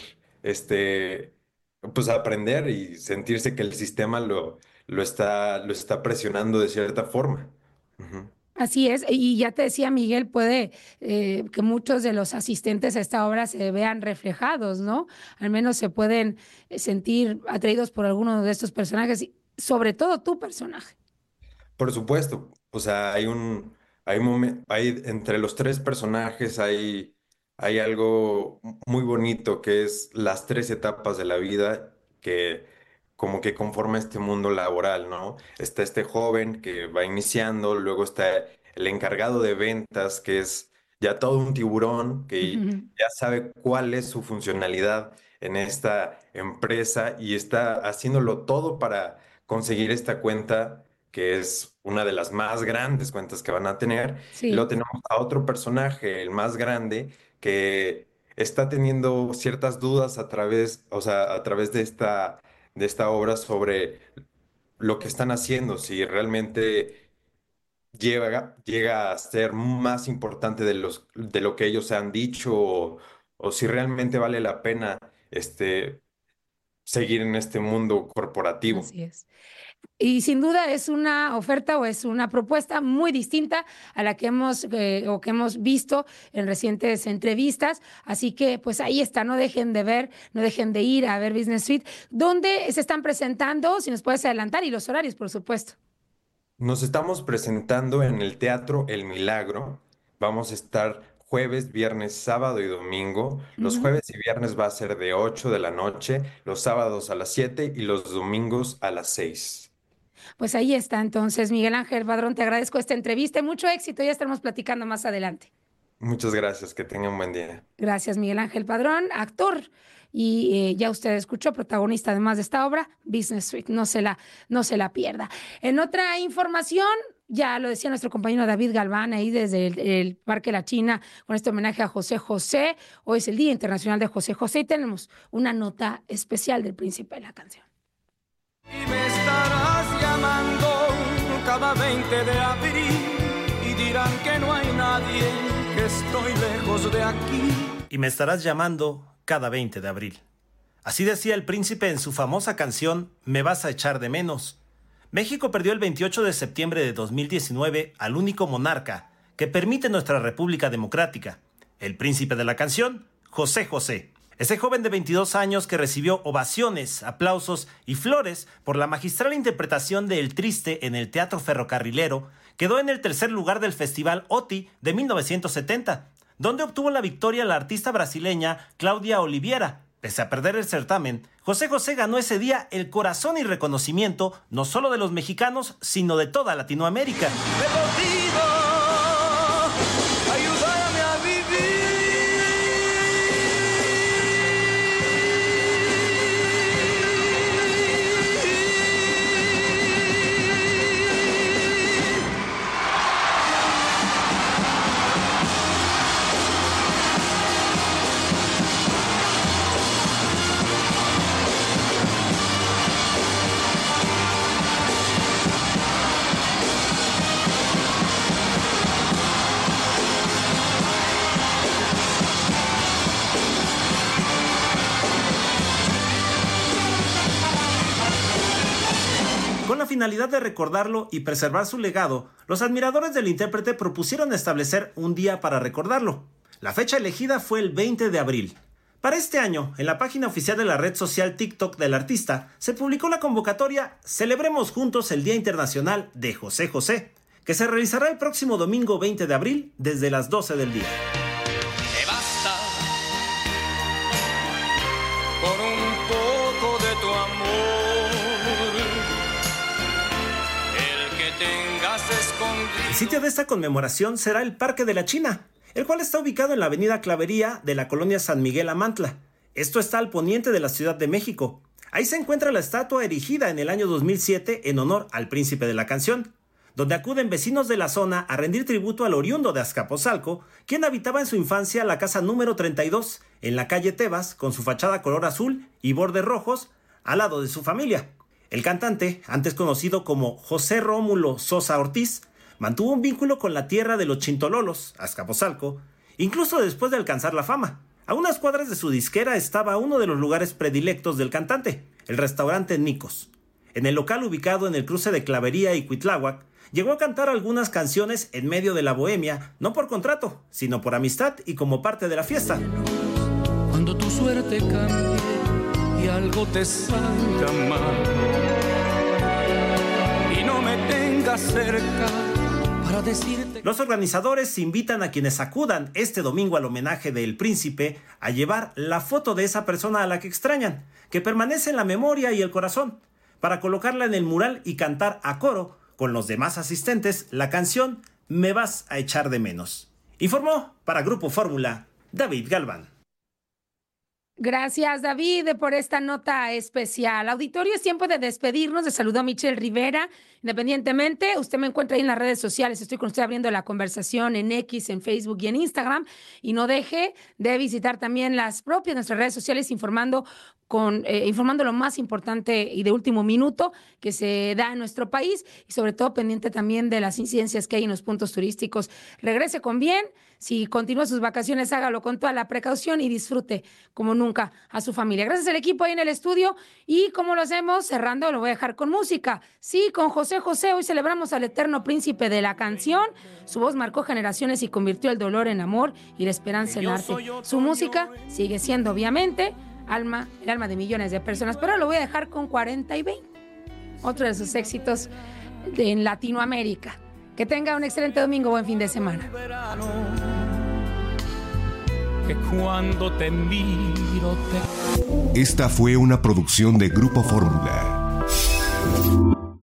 este, pues aprender y sentirse que el sistema lo, lo está, lo está presionando de cierta forma. Ujú. Así es, y ya te decía Miguel, puede eh, que muchos de los asistentes a esta obra se vean reflejados, ¿no? Al menos se pueden eh, sentir atraídos por alguno de estos personajes, y sobre todo tu personaje. Por supuesto, o sea, hay un, hay momen- hay entre los tres personajes hay, hay algo muy bonito que es las tres etapas de la vida que como que conforma este mundo laboral, ¿no? Está este joven que va iniciando, luego está el encargado de ventas que es ya todo un tiburón que Ujú. ya sabe cuál es su funcionalidad en esta empresa y está haciéndolo todo para conseguir esta cuenta que es una de las más grandes cuentas que van a tener. Y luego Sí. tenemos a otro personaje, el más grande, que está teniendo ciertas dudas a través, o sea, a través de esta, de esta obra sobre lo que están haciendo, si realmente llega, llega a ser más importante de los, de lo que ellos han dicho o, o si realmente vale la pena este, seguir en este mundo corporativo. Así es. Y sin duda es una oferta o es una propuesta muy distinta a la que hemos eh, o que hemos visto en recientes entrevistas. Así que pues ahí está, no dejen de ver, no dejen de ir a ver Business Suite. ¿Dónde se están presentando? Si nos puedes adelantar y los horarios, por supuesto. Nos estamos presentando en el Teatro El Milagro. Vamos a estar jueves, viernes, sábado y domingo. Los Ujú. jueves y viernes va a ser de ocho de la noche, los sábados a las siete y los domingos a las seis. Pues ahí está entonces, Miguel Ángel Padrón, te agradezco esta entrevista y mucho éxito, ya estaremos platicando más adelante. Muchas gracias, que tengan un buen día. Gracias, Miguel Ángel Padrón, actor y eh, ya usted escuchó, protagonista además de esta obra, Business Suite, no se la, no se la pierda. En otra información, ya lo decía nuestro compañero David Galván ahí desde el, el Parque La China con este homenaje a José José. Hoy es el Día Internacional de José José y tenemos una nota especial del príncipe de la canción. Y me estarás llamando cada veinte de abril y dirán que no hay nadie, que estoy lejos de aquí. Y me estarás llamando cada veinte de abril. Así decía el príncipe en su famosa canción Me vas a echar de menos. México perdió el veintiocho de septiembre de dos mil diecinueve al único monarca que permite nuestra República Democrática, el príncipe de la canción, José José. Ese joven de veintidós años que recibió ovaciones, aplausos y flores por la magistral interpretación de El Triste en el Teatro Ferrocarrilero, quedó en el tercer lugar del Festival O T I de mil novecientos setenta, donde obtuvo la victoria la artista brasileña Cláudia Oliveira. Pese a perder el certamen, José José ganó ese día el corazón y reconocimiento no solo de los mexicanos, sino de toda Latinoamérica. Ayúdame a vivir. Con la finalidad de recordarlo y preservar su legado, los admiradores del intérprete propusieron establecer un día para recordarlo. La fecha elegida fue el veinte de abril. Para este año, en la página oficial de la red social TikTok del artista, se publicó la convocatoria Celebremos Juntos el Día Internacional de José José, que se realizará el próximo domingo veinte de abril desde las doce del día. Me basta con un poco de tu amor. El sitio de esta conmemoración será el Parque de la China, el cual está ubicado en la avenida Clavería de la colonia San Miguel Amantla. Esto está al poniente de la Ciudad de México. Ahí se encuentra la estatua erigida en el año dos mil siete en honor al príncipe de la canción, donde acuden vecinos de la zona a rendir tributo al oriundo de Azcapotzalco, quien habitaba en su infancia la casa número treinta y dos en la calle Tebas, con su fachada color azul y bordes rojos, al lado de su familia. El cantante, antes conocido como José Rómulo Sosa Ortiz, mantuvo un vínculo con la tierra de los Chintololos, Azcapotzalco, incluso después de alcanzar la fama. A unas cuadras de su disquera estaba uno de los lugares predilectos del cantante, el restaurante Nicos. En el local ubicado en el cruce de Clavería y Cuitláhuac, llegó a cantar algunas canciones en medio de la bohemia, no por contrato, sino por amistad y como parte de la fiesta. Cuando tu suerte cambie y algo te salga mal y no me tengas cerca para decirte... Los organizadores invitan a quienes acudan este domingo al homenaje del príncipe a llevar la foto de esa persona a la que extrañan, que permanece en la memoria y el corazón, para colocarla en el mural y cantar a coro con los demás asistentes la canción Me vas a echar de menos. Informó para Grupo Fórmula David Galván. Gracias, David, por esta nota especial. Auditorio, es tiempo de despedirnos. Le saludó Michelle Rivera. Independientemente, usted me encuentra ahí en las redes sociales. Estoy con usted abriendo la conversación en X, en Facebook y en Instagram. Y no deje de visitar también las propias nuestras redes sociales informando con eh, informando lo más importante y de último minuto que se da en nuestro país y sobre todo pendiente también de las incidencias que hay en los puntos turísticos. Regrese con bien. Si continúa sus vacaciones, hágalo con toda la precaución y disfrute como nunca a su familia. Gracias al equipo ahí en el estudio. Y como lo hacemos, cerrando, lo voy a dejar con música. Sí, con José José. Hoy celebramos al eterno príncipe de la canción. Su voz marcó generaciones y convirtió el dolor en amor y la esperanza en arte. Su música sigue siendo, obviamente, alma, el alma de millones de personas. Pero lo voy a dejar con cuarenta y veinte. Otro de sus éxitos de, en Latinoamérica. Que tenga un excelente domingo, buen fin de semana. Que cuando te miro te... Esta fue una producción de Grupo Fórmula.